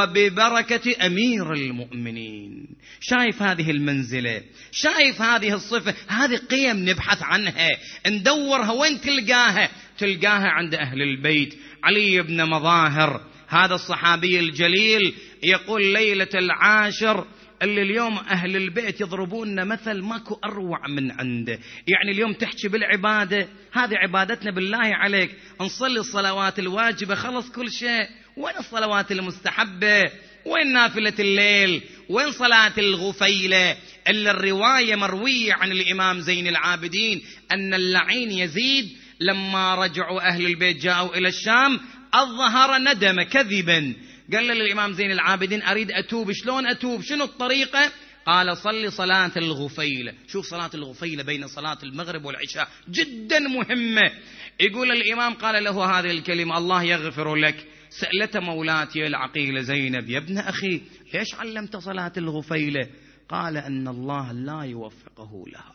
S2: وببركة أمير المؤمنين. شايف هذه المنزلة، شايف هذه الصفة، هذه قيم نبحث عنها ندورها. وين تلقاها؟ تلقاها عند أهل البيت. علي بن مظاهر هذا الصحابي الجليل يقول ليلة العاشر اللي اليوم أهل البيت يضربوننا مثل ماكو أروع من عنده. يعني اليوم تحكي بالعبادة، هذه عبادتنا بالله عليك، نصلي الصلوات الواجبة خلص كل شيء، وين الصلوات المستحبة؟ وين نافلة الليل؟ وين صلاة الغفيلة؟ إلا الرواية مروية عن الإمام زين العابدين أن اللعين يزيد لما رجعوا أهل البيت جاءوا إلى الشام الظهر ندم كذبا، قال للإمام زين العابدين أريد أتوب، شلون أتوب؟ شنو الطريقة؟ قال صلي صلاة الغفيلة. شوف صلاة الغفيلة بين صلاة المغرب والعشاء جدا مهمة. يقول الإمام قال له هذه الكلمة الله يغفر لك. سألت مولاتي العقيلة زينب يا ابن أخي ليش علمت صلاة الغفيلة؟ قال أن الله لا يوفقه لها.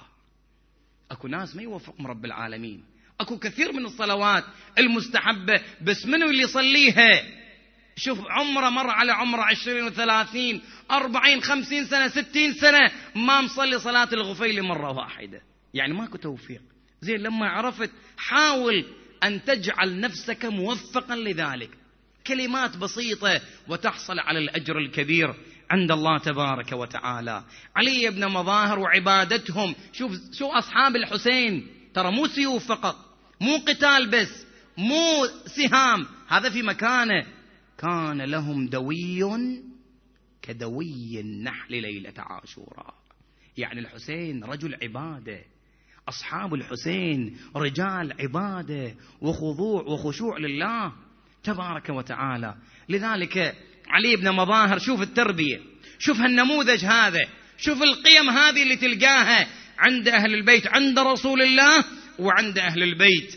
S2: أكو ناس ما يوفقهم رب العالمين، أكو كثير من الصلوات المستحبة بس منو اللي يصليها؟ شوف عمره مر على عمره عشرين وثلاثين أربعين خمسين سنة ستين سنة ما مصلي صلاة الغفيل مرة واحدة، يعني ماكو توفيق. زين لما عرفت حاول أن تجعل نفسك موفقا لذلك، كلمات بسيطة وتحصل على الأجر الكبير عند الله تبارك وتعالى. علي بن مظاهر وعبادتهم، شوف شو أصحاب الحسين ترى مو سيوف فقط، مو قتال بس، مو سهام، هذا في مكانه. كان لهم دوي كدوي النحل ليلة عاشوراء. يعني الحسين رجل عبادة، أصحاب الحسين رجال عبادة وخضوع وخشوع لله تبارك وتعالى. لذلك علي بن مظاهر شوف التربية، شوف هالنموذج هذا، شوف القيم هذه اللي تلقاها عند أهل البيت، عند رسول الله وعند أهل البيت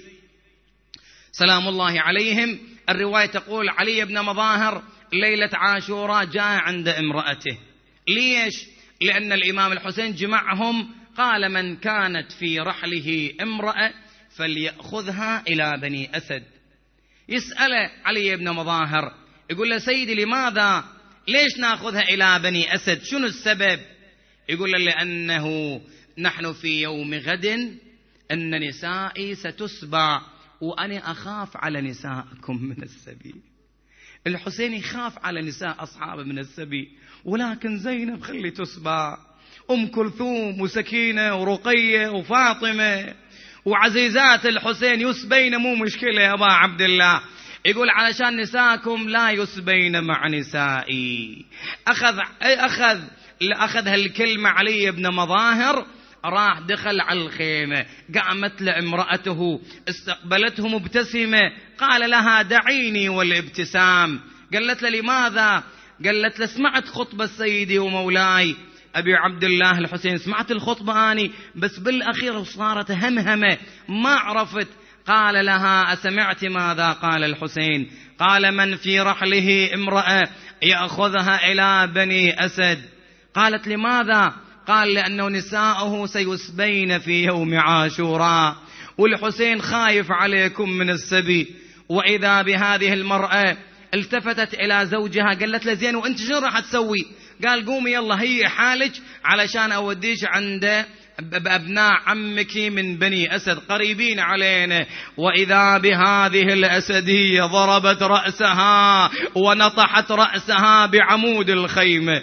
S2: سلام الله عليهم. الرواية تقول علي بن مظاهر ليلة عاشوراء جاء عند امرأته. ليش؟ لأن الإمام الحسين جمعهم، قال من كانت في رحله امرأة فليأخذها إلى بني أسد. يسأل علي بن مظاهر يقول له سيدي لماذا، ليش نأخذها إلى بني أسد، شنو السبب؟ يقول له لأنه نحن في يوم غد أن نسائي ستسبع وأنا أخاف على نسائكم من السبي. الحسين يخاف على نساء أصحابه من السبي، ولكن زينب خلي تسبع، أم كلثوم وسكينة ورقية وفاطمة وعزيزات الحسين يسبين مو مشكلة يا أبا عبد الله. يقول علشان نساءكم لا يسبين مع نسائي. أخذ أخذ أخذ هالكلمة علي بن مظاهر، راح دخل على الخيمة، قامت له امرأته استقبلته مبتسمة، قال لها دعيني والابتسام. قالت له لماذا؟ قالت له سمعت خطبة سيدي ومولاي أبي عبد الله الحسين، سمعت الخطبة آني بس بالأخير صارت همهمة ما عرفت. قال لها أسمعت ماذا قال الحسين؟ قال من في رحله امرأة يأخذها إلى بني أسد. قالت لماذا؟ قال لأنه نساءه سيسبين في يوم عاشوراء والحسين خايف عليكم من السبي. وإذا بهذه المرأة التفتت إلى زوجها قالت له زين وأنت شنو راح تسوي؟ قال قومي يلا هي حالك علشان أوديش عند بأبناء عمك من بني أسد قريبين علينا. وإذا بهذه الأسدية ضربت رأسها ونطحت رأسها بعمود الخيمة.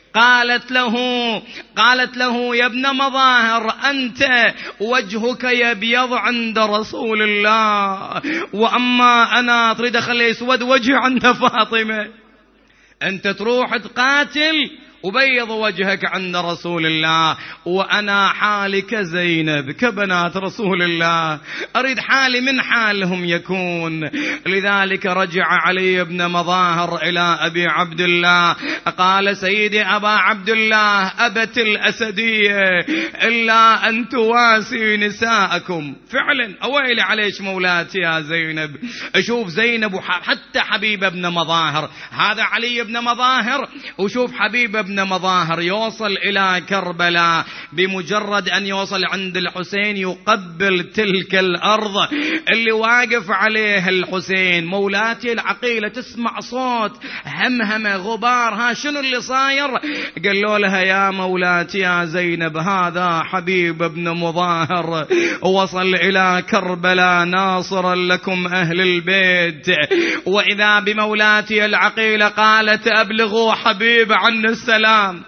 S2: قالت له قالت له يا ابن مظاهر أنت وجهك يبيض عند رسول الله، وأما أنا تريد أخلي يسود وجهي عند فاطمة. أنت تروح تقاتل وبيض وجهك عند رسول الله، وأنا حالي كزينب كبنات رسول الله، أريد حالي من حالهم يكون. لذلك رجع علي بن مظاهر إلى أبي عبد الله قال سيدي أبا عبد الله أبت الأسدية إلا أن تواسي نساءكم. فعلا أويل عليش مولاتي يا زينب. أشوف زينب وحتى حبيب بن مظاهر، هذا علي بن مظاهر، وشوف حبيب بن مظاهر يوصل إلى كربلاء، بمجرد أن يوصل عند الحسين يقبل تلك الأرض اللي واقف عليه الحسين. مولاتي العقيلة تسمع صوت همهمة غبار، ها شنو اللي صاير؟ قالوا لها يا مولاتي يا زينب هذا حبيب بن مظاهر وصل إلى كربلاء ناصرا لكم أهل البيت. وإذا بمولاتي العقيلة قالت أبلغوا حبيب عن السلام.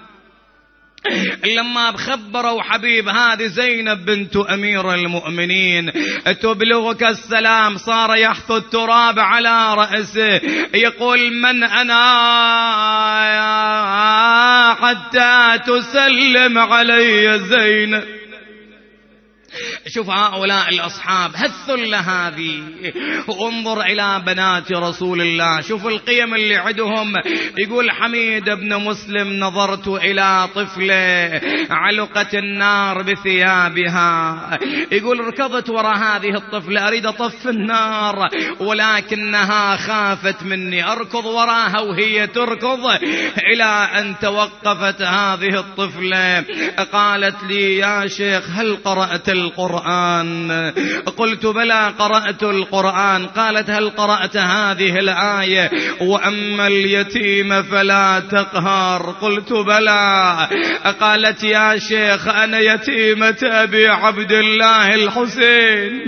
S2: لما بخبروا حبيب هذه زينب بنت أمير المؤمنين تبلغك السلام، صار يحث التراب على رأسه يقول من أنا حتى تسلم علي زينب. شوف هؤلاء الأصحاب هالثلة هذه، وانظر إلى بنات رسول الله، شوف القيم اللي عندهم. يقول حميد بن مسلم نظرت إلى طفلة علقت النار بثيابها، يقول ركضت وراء هذه الطفلة أريد أطفي النار ولكنها خافت مني، أركض وراها وهي تركض إلى أن توقفت هذه الطفلة. قالت لي يا شيخ هل قرأت القرآن؟ قلت بلى قرأت القرآن. قالت هل قرأت هذه الآية وأما اليتيم فلا تقهر؟ قلت بلى. قالت يا شيخ أنا يتيمة أبي عبد الله الحسين.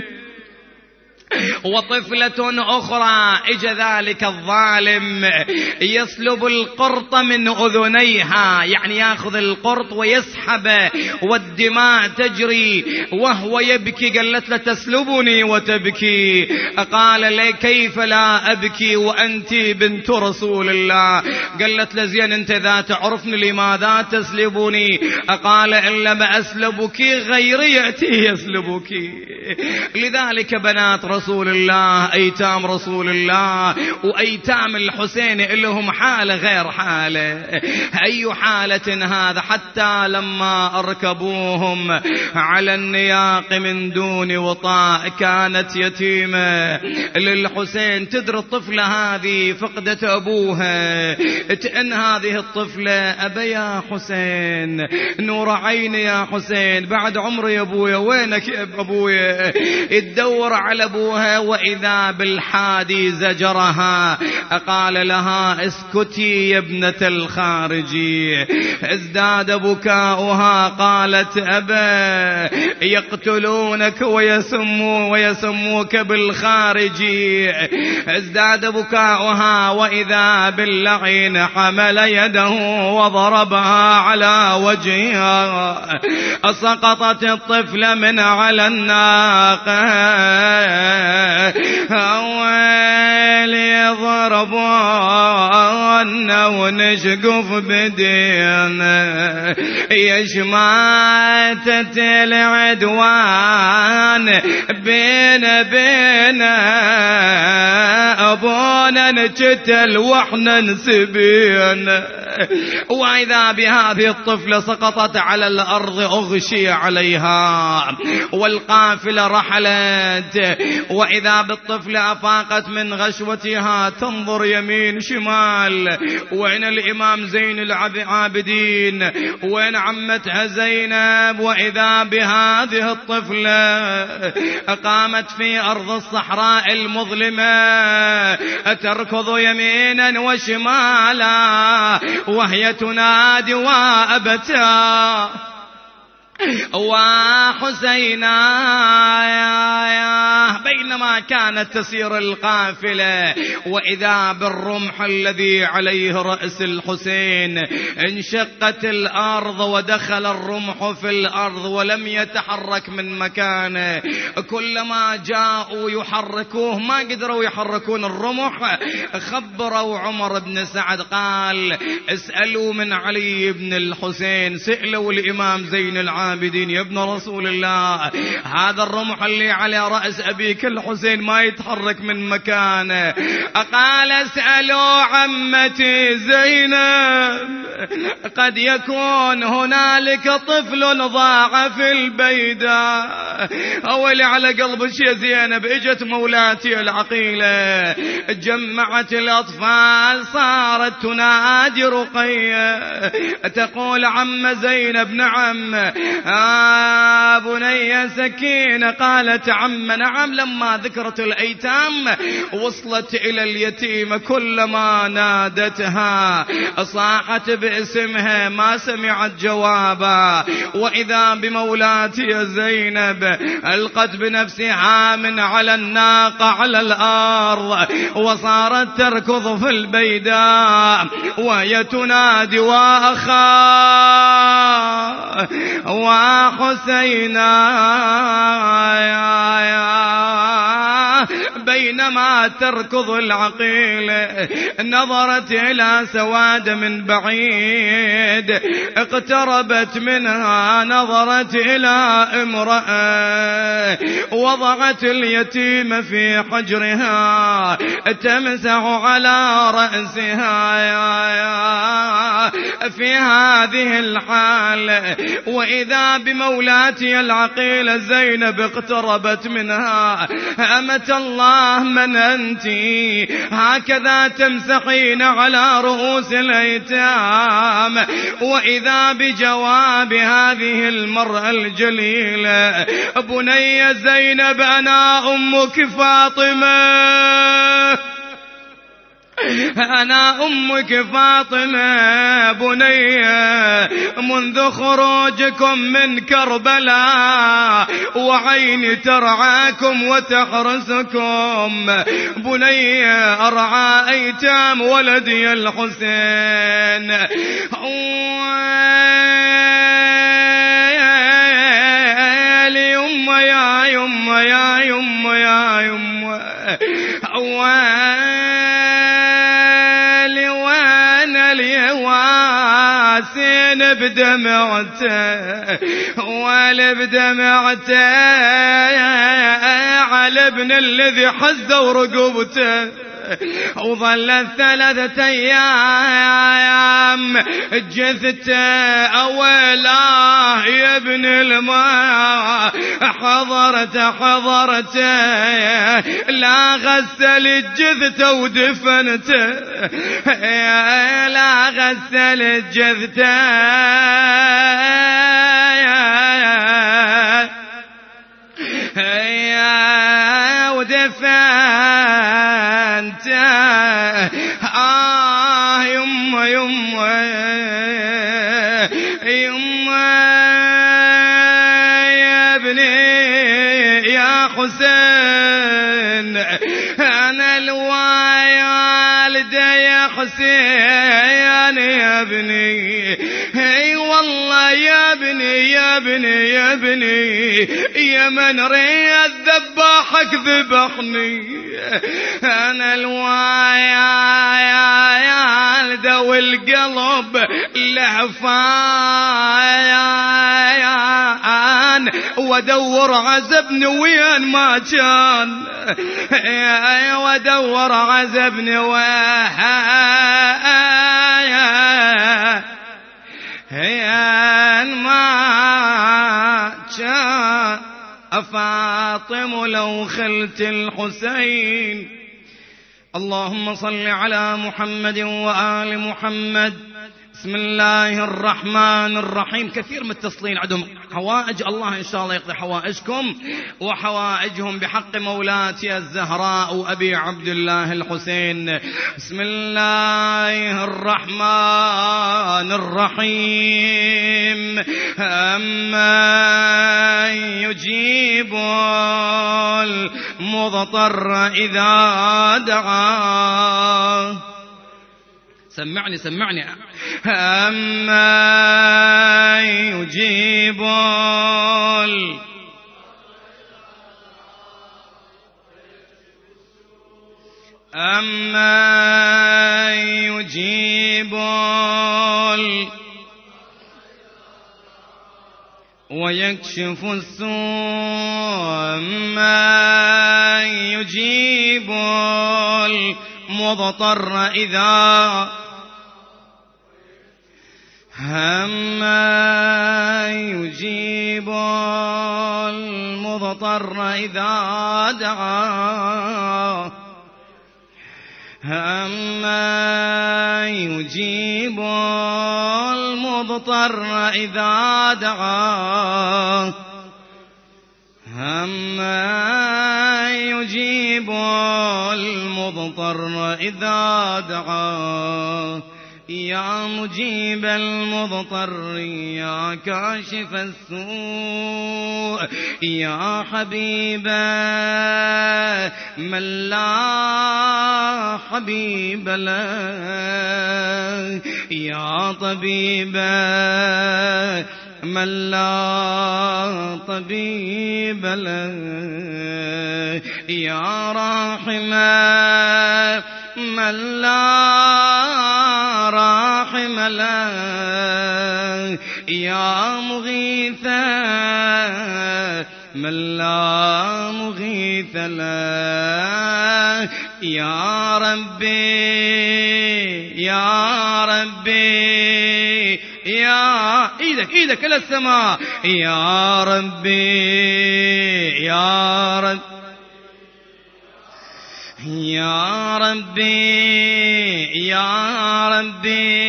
S2: وطفلة أخرى إجا ذلك الظالم يسلب القرط من أذنيها، يعني يأخذ القرط ويسحبه والدماء تجري وهو يبكي. قالت له تسلبني وتبكي؟ قال لي كيف لا أبكي وأنت بنت رسول الله؟ قالت له زين أنت ذا تعرفني لماذا تسلبني؟ قال إن لم أسلبك غيري يأتي يسلبك. لذلك بنات رسول الله أيتام رسول الله وأيتام الحسين لهم حالة غير حالة. أي حالة هذا؟ حتى لما أركبوهم على النياق من دون وطاء كانت يتيمة للحسين. تدري الطفلة هذه فقدت أبوها، تأن هذه الطفلة أبا يا حسين نور عيني يا حسين بعد عمري يا أبويا وينك يا أبويا؟ تدور على أبوها وإذا بالحادي زجرها قال لها اسكتي يا ابنة الخارجي. ازداد بكاؤها قالت أبا يقتلونك ويسمو ويسموك بالخارجي. ازداد بكاؤها وإذا باللعين حمل يده وضربها على وجهها. سقطت الطفل من على الناقة أولي ضربونا ونشقف بدينا يشماتت العدوان بين بينا أبونا نجتل وحنا نسبين. وإذا بهذه الطفلة سقطت على الأرض أغشي عليها والقافلة رحلت. وإذا بالطفلة أفاقت من غشوتها تنظر يمين شمال، وين الإمام زين العابدين وين عمتها زينب؟ وإذا بهذه الطفلة قامت في أرض الصحراء المظلمة تركض يمينا وشمالا وهي تنادي وأبتا وحسينا. بين بينما كانت تسير القافلة وإذا بالرمح الذي عليه رأس الحسين انشقت الأرض ودخل الرمح في الأرض ولم يتحرك من مكانه. كلما جاءوا يحركوه ما قدروا يحركون الرمح. خبروا عمر بن سعد قال اسألوا من علي بن الحسين. سألوا الإمام زين العابدين يا ابن رسول الله هذا الرمح اللي على رأس أبيك الحسين ما يتحرك من مكانه. قال اسألوا عمتي زينب قد يكون هنالك طفل ضاع في البيداء. أولي على قلبك يا زينب. اجت مولاتي العقيلة جمعت الأطفال صارت تنادي رقية تقول عم زينب نعم آه بني سكينة. قالت عم نعم. لما ذكرت الأيتام وصلت إلى اليتيمة كلما نادتها صاحت باسمها ما سمعت جوابا. وإذا بمولاتي زينب ألقت بنفسها من على الناقة على الأرض وصارت تركض في البيداء وهي تنادي وأخا وحسينا. بينما تركض العقيلة نظرت إلى سواد من بعيد اقتربت منها نظرت إلى امرأة وضعت اليتيم في حجرها تمسح على رأسها في هذه الحال. وإذا بمولاتي العقيلة زينب اقتربت منها أمة الله من أنت هكذا تمسحين على رؤوس الأيتام. وإذا بجواب هذه المرأة الجليلة بني زينب أنا أمك فاطمة أنا أمك فاطمة بني منذ خروجكم من كربلاء وعيني ترعاكم وتحرسكم. بني أرعى أيتام ولدي الحسين. يا يم يا يم يا يم يا يم واسين بدمعته ولا بدمعته على ابن الذي حزه ورقبته. وظلت ثلاثة أيام جثته أولاه يا ابن الماء حضرت حضرت لا غسل الجثة ودفنته لا غسل الجثة ودفنت آه يما يما يما يا ابني يا حسين أنا الوالد يا حسين يا ابني اي والله يا ابني يا ابني يا ابني يا من ريت ذباحك ذبحني انا الوالد والقلب لهفان وادور عزبني وين ما كان وادور عزبني وين ما كان أفاطم لو خلت الحسين. اللهم صل على محمد وآل محمد. بسم الله الرحمن الرحيم. كثير متصلين عندهم حوائج، الله إن شاء الله يقضي حوائجكم وحوائجهم بحق مولاتي الزهراء وأبي عبد الله الحسين. بسم الله الرحمن الرحيم. أما يجيب المضطر إذا دعاه. سمعني سمعني. أما يجيب أما يجيب ويكشف السوء. أما يجيب المضطر إذا أما يجيب المضطر إذا دعاه. أما يجيب المضطر إذا دعاه. أما يجيب المضطر إذا دعاه. يا مجيب المضطر يا كاشف السوء يا حبيب من لا حبيب له يا طبيب من لا طبيب له يا راحم من لا راحم له يا مغيث من لا مغيث له يا ربي يا ربي يا ايدك ايدك الى السماء يا ربي يا رب يا ربي يا ربي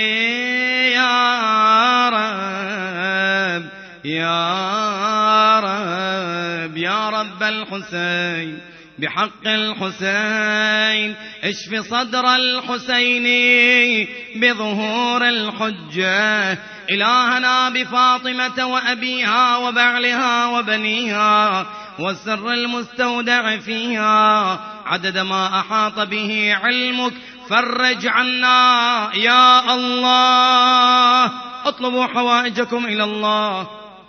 S2: يا رب يا رب يا رب الحسين بحق الحسين اشف صدر الحسين بظهور الحجة إلهنا بفاطمة وأبيها وبعلها وبنيها والسر المستودع فيها عدد ما أحاط به علمك فرج عنا يا الله. اطلبوا حوائجكم إلى الله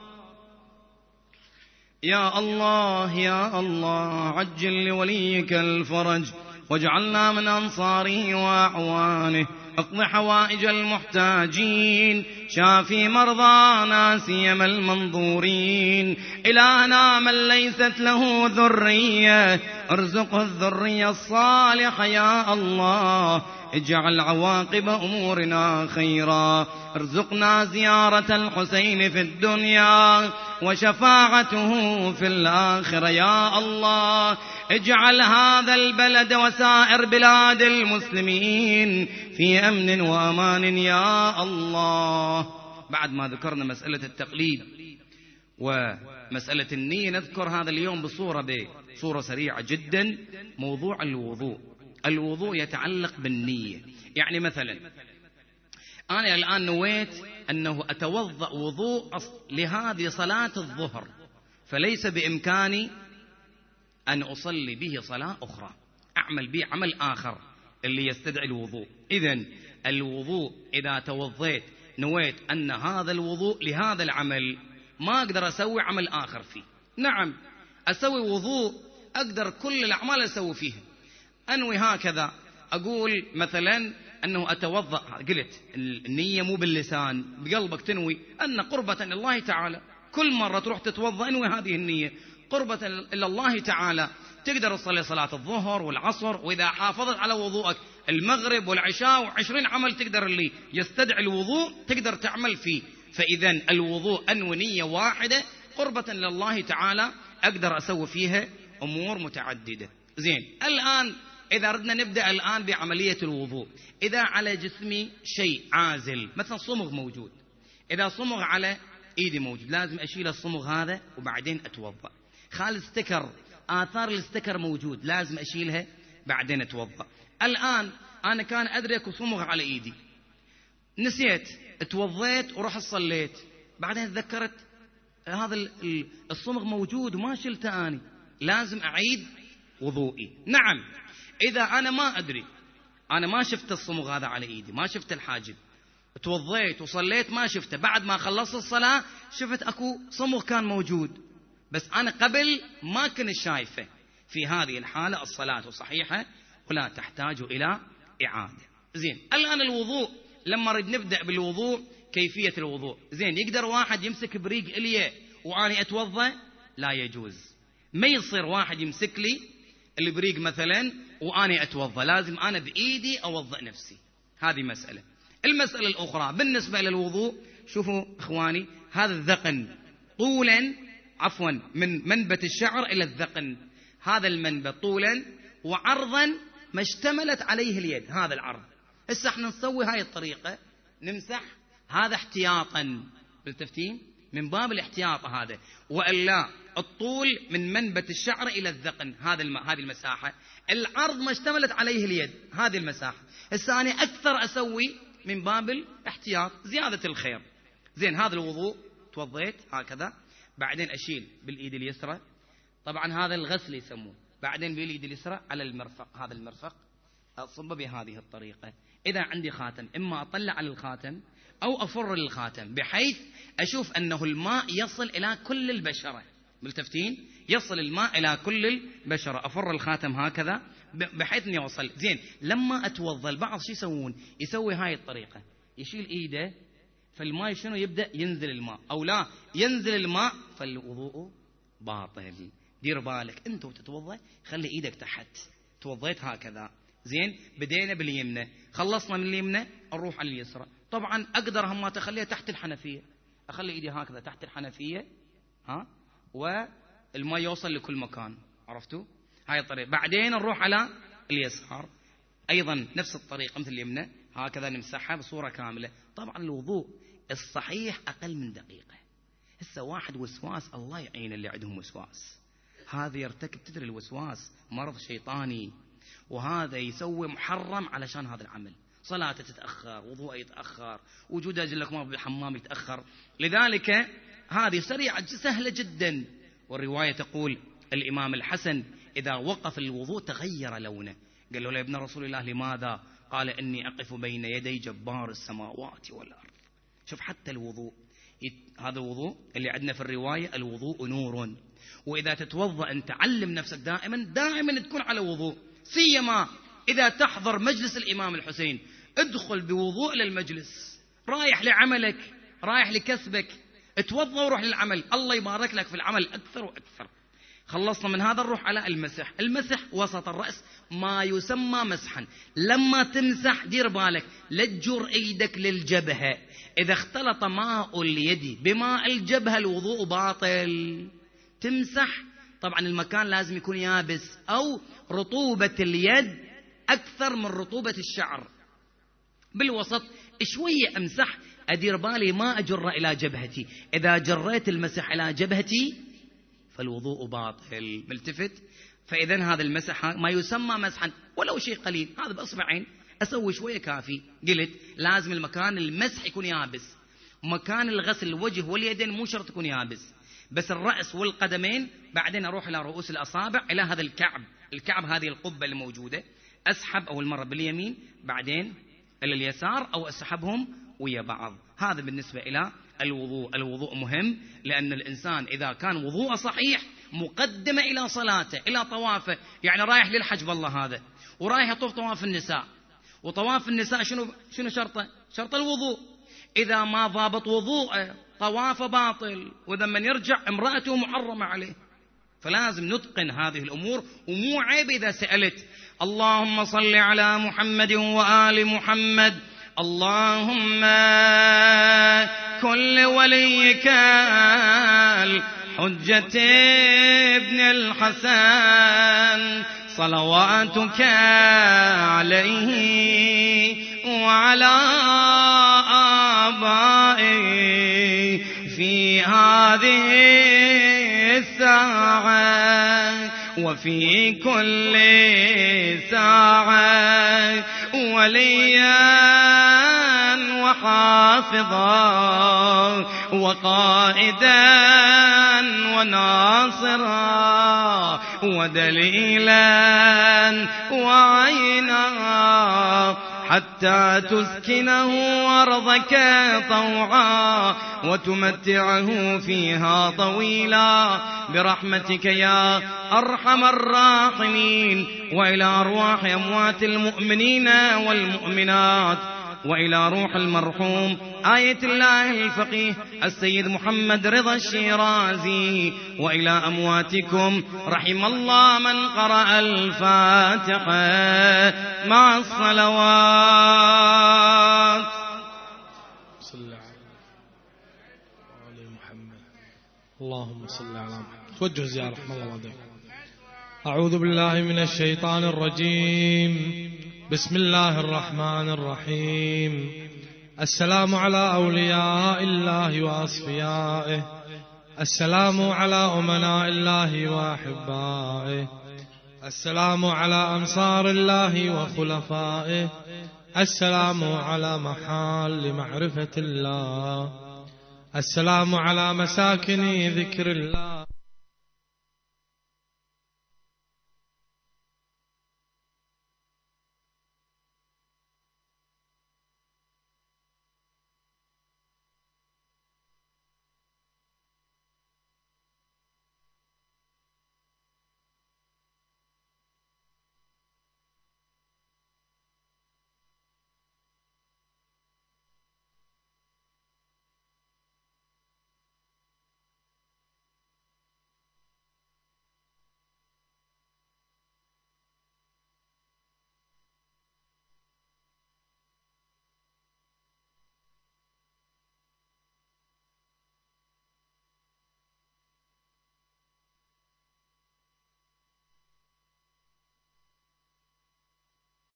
S2: يا الله يا الله. عجل لوليك الفرج واجعلنا من أنصاره وأعوانه. اقض حوائج المحتاجين شافي مرضانا سيما المنظورين. إلهنا من ليست له ذرية ارزقه الذرية الصالحة يا الله. اجعل عواقب أمورنا خيرا. ارزقنا زيارة الحسين في الدنيا وشفاعته في الآخرة يا الله. اجعل هذا البلد وسائر بلاد المسلمين في أمن وأمان يا الله. بعد ما ذكرنا مسألة التقليد ومسألة النية نذكر هذا اليوم بصورة بصورة سريعة جدا موضوع الوضوء. الوضوء يتعلق بالنية. يعني مثلا أنا الآن نويت أنه أتوضأ وضوء لهذه صلاة الظهر فليس بإمكاني أن أصلي به صلاة أخرى أعمل به عمل آخر اللي يستدعي الوضوء. إذن الوضوء إذا توضيت نويت أن هذا الوضوء لهذا العمل ما أقدر أسوي عمل آخر فيه. نعم أسوي وضوء أقدر كل الأعمال أسوي فيها. أنوي هكذا أقول مثلا أنه أتوضأ قلت النية مو باللسان بقلبك تنوي أن قربة لله تعالى. كل مرة تروح تتوضأ انوي هذه النية قربة إلى الله تعالى. تقدر تصلي صلاة الظهر والعصر وإذا حافظت على وضوءك المغرب والعشاء وعشرين عمل تقدر اللي يستدعي الوضوء تقدر تعمل فيه. فإذا الوضوء أنوي نية واحدة قربة لله تعالى أقدر أسوي فيها أمور متعددة. زين الآن إذا ردنا نبدأ الآن بعملية الوضوء. إذا على جسمي شيء عازل مثلا صمغ موجود إذا صمغ على إيدي موجود لازم أشيل الصمغ هذا وبعدين أتوضأ. خال استكر آثار الاستكر موجود لازم أشيلها بعدين أتوضأ. الآن أنا كان أدرك صمغ على إيدي نسيت توضيت ورحت صليت بعدين تذكرت هذا الصمغ موجود وما شلته أنا، لازم أعيد وضوئي. نعم إذا أنا ما أدري، أنا ما شفت الصمغ هذا على إيدي، ما شفت الحاجب، توضيت وصليت ما شفته، بعد ما خلصت الصلاة شفت أكو صمغ كان موجود بس أنا قبل ما كنت شايفه، في هذه الحالة الصلاة صحيحة ولا تحتاج إلى إعادة. زين، الآن الوضوء، لما نريد نبدأ بالوضوء كيفية الوضوء. زين، يقدر واحد يمسك بريق إليه وأنا أتوضأ؟ لا يجوز. ما يصير واحد يمسك لي البريق مثلا وأنا أتوضأ، لازم أنا بإيدي أوضأ نفسي. هذه مسألة. المسألة الأخرى بالنسبة للوضوء، شوفوا إخواني، هذا الذقن طولا، عفوا من منبت الشعر إلى الذقن، هذا المنبت طولا وعرضا ما اشتملت عليه اليد، هذا العرض. هسه احنا نسوي هاي الطريقة، نمسح هذا احتياطا، بالتفتين من باب الاحتياط هذا، وإلا الطول من منبت الشعر إلى الذقن، هذا الم... هذه المساحة، العرض ما اشتملت عليه اليد، هذه المساحة. هسه أنا أكثر أسوي من باب الاحتياط، زيادة الخير. زين، هذا الوضوء، توضيت هكذا، بعدين أشيل بالإيد اليسرى، طبعا هذا الغسل يسموه، بعدين بالإيد اليسرى على المرفق، هذا المرفق أصب بهذه الطريقة. إذا عندي خاتم، إما أطلع على الخاتم أو أفر للخاتم بحيث أشوف أنه الماء يصل إلى كل البشرة، ملتفتين، يصل الماء إلى كل البشرة، أفر الخاتم هكذا بحيث أن يوصل. زين، لما أتوضأ البعض شو يسوون؟ يسوي هاي الطريقة، يشيل إيده فالماء شنو يبدأ ينزل الماء، أو لا ينزل الماء فالوضوء باطل. دير بالك أنت وتتوضأ خلي إيدك تحت، توضيت هكذا. زين، بدينا باليمنى، خلصنا من اليمنى نروح على اليسرى. طبعا أقدر هم تخليها تحت الحنفية، أخلي إيدي هكذا تحت الحنفية، ها، والماء يوصل لكل مكان، عرفتوا؟ هاي الطريقة. بعدين نروح على اليسار، أيضا نفس الطريقة مثل اليمنى، هكذا نمسحها بصورة كاملة. طبعا الوضوء الصحيح أقل من دقيقة. هسه واحد وسواس، الله يعين اللي عندهم وسواس، هذا يرتكب، تدري الوسواس مرض شيطاني، وهذا يسوي محرم علشان هذا العمل، صلاته تتأخر، وضوءه يتأخر، وجوده أجل لك ما بالحمام يتأخر. لذلك هذه سريعة سهلة جدا. والرواية تقول الإمام الحسن إذا وقف الوضوء تغير لونه، قال له يا ابن رسول الله لماذا؟ قال إني أقف بين يدي جبار السماوات والأرض. شوف حتى الوضوء، هذا الوضوء اللي عندنا في الرواية، الوضوء نور. وإذا تتوضأ أنت علم نفسك دائما دائما تكون على وضوء، سيما إذا تحضر مجلس الإمام الحسين، ادخل بوضوء للمجلس، رايح لعملك، رايح لكسبك، اتوضأ وروح للعمل، الله يبارك لك في العمل أكثر وأكثر. خلصنا من هذا نروح على المسح. المسح وسط الرأس ما يسمى مسحا. لما تمسح دير بالك لا تجر ايدك للجبهة، إذا اختلط ماء اليد بماء الجبهة الوضوء باطل. تمسح طبعا المكان لازم يكون يابس، أو رطوبة اليد أكثر من رطوبة الشعر، بالوسط شوية أمسح، أدير بالي ما أجر إلى جبهتي. إذا جريت المسح إلى جبهتي فالوضوء باطل، ملتفت. فإذا هذا المسح ما يسمى مسحا، ولو شيء قليل، هذا بأصبعين أسوي شوية كافي. قلت لازم المكان المسح يكون يابس، مكان الغسل الوجه واليدين مو شرط يكون يابس، بس الرأس والقدمين. بعدين أروح إلى رؤوس الأصابع، إلى هذا الكعب، الكعب هذه القبة الموجودة، أسحب أول مرة باليمين، بعدين إلى اليسار، أو أسحبهم ويا بعض. هذا بالنسبة إلى الوضوء. الوضوء مهم، لأن الإنسان إذا كان وضوءه صحيح مقدمة إلى صلاته، إلى طوافه. يعني رايح للحج بالله هذا، ورايح يطوف طواف النساء، وطواف النساء شنو شنو شرطه؟ شرط الوضوء. إذا ما ضابط وضوءه طوافه باطل، وإذا من يرجع امرأته محرمة عليه. فلازم نتقن هذه الأمور، ومو عيب إذا سألت اللهم صل على محمد وآل محمد، اللهم كل وليك الحجة ابن الحسن صلواتك عليه وعلى آبائه في هذه الساعة وفي كل ساعة وليا وحافظا وقائدا وناصرا ودليلا وعينا حتى تسكنه أرضك طوعا وتمتعه فيها طويلا برحمتك يا أرحم الراحمين. وإلى أرواح أموات المؤمنين والمؤمنات وإلى روح المرحوم آية الله الفقيه السيد محمد رضا الشيرازي وإلى أمواتكم رحم الله من قرأ الفاتحة مع الصلوات.
S3: صل على محمد. اللهم صل على محمد. توجه زيارة رحم الله والديك. أعوذ بالله من الشيطان الرجيم. بسم الله الرحمن الرحيم. السلام على أولياء الله وأصفيائه، السلام على أمناء الله وأحبائه، السلام على أنصار الله وخلفائه، السلام على محال معرفة الله، السلام على مساكن ذكر الله.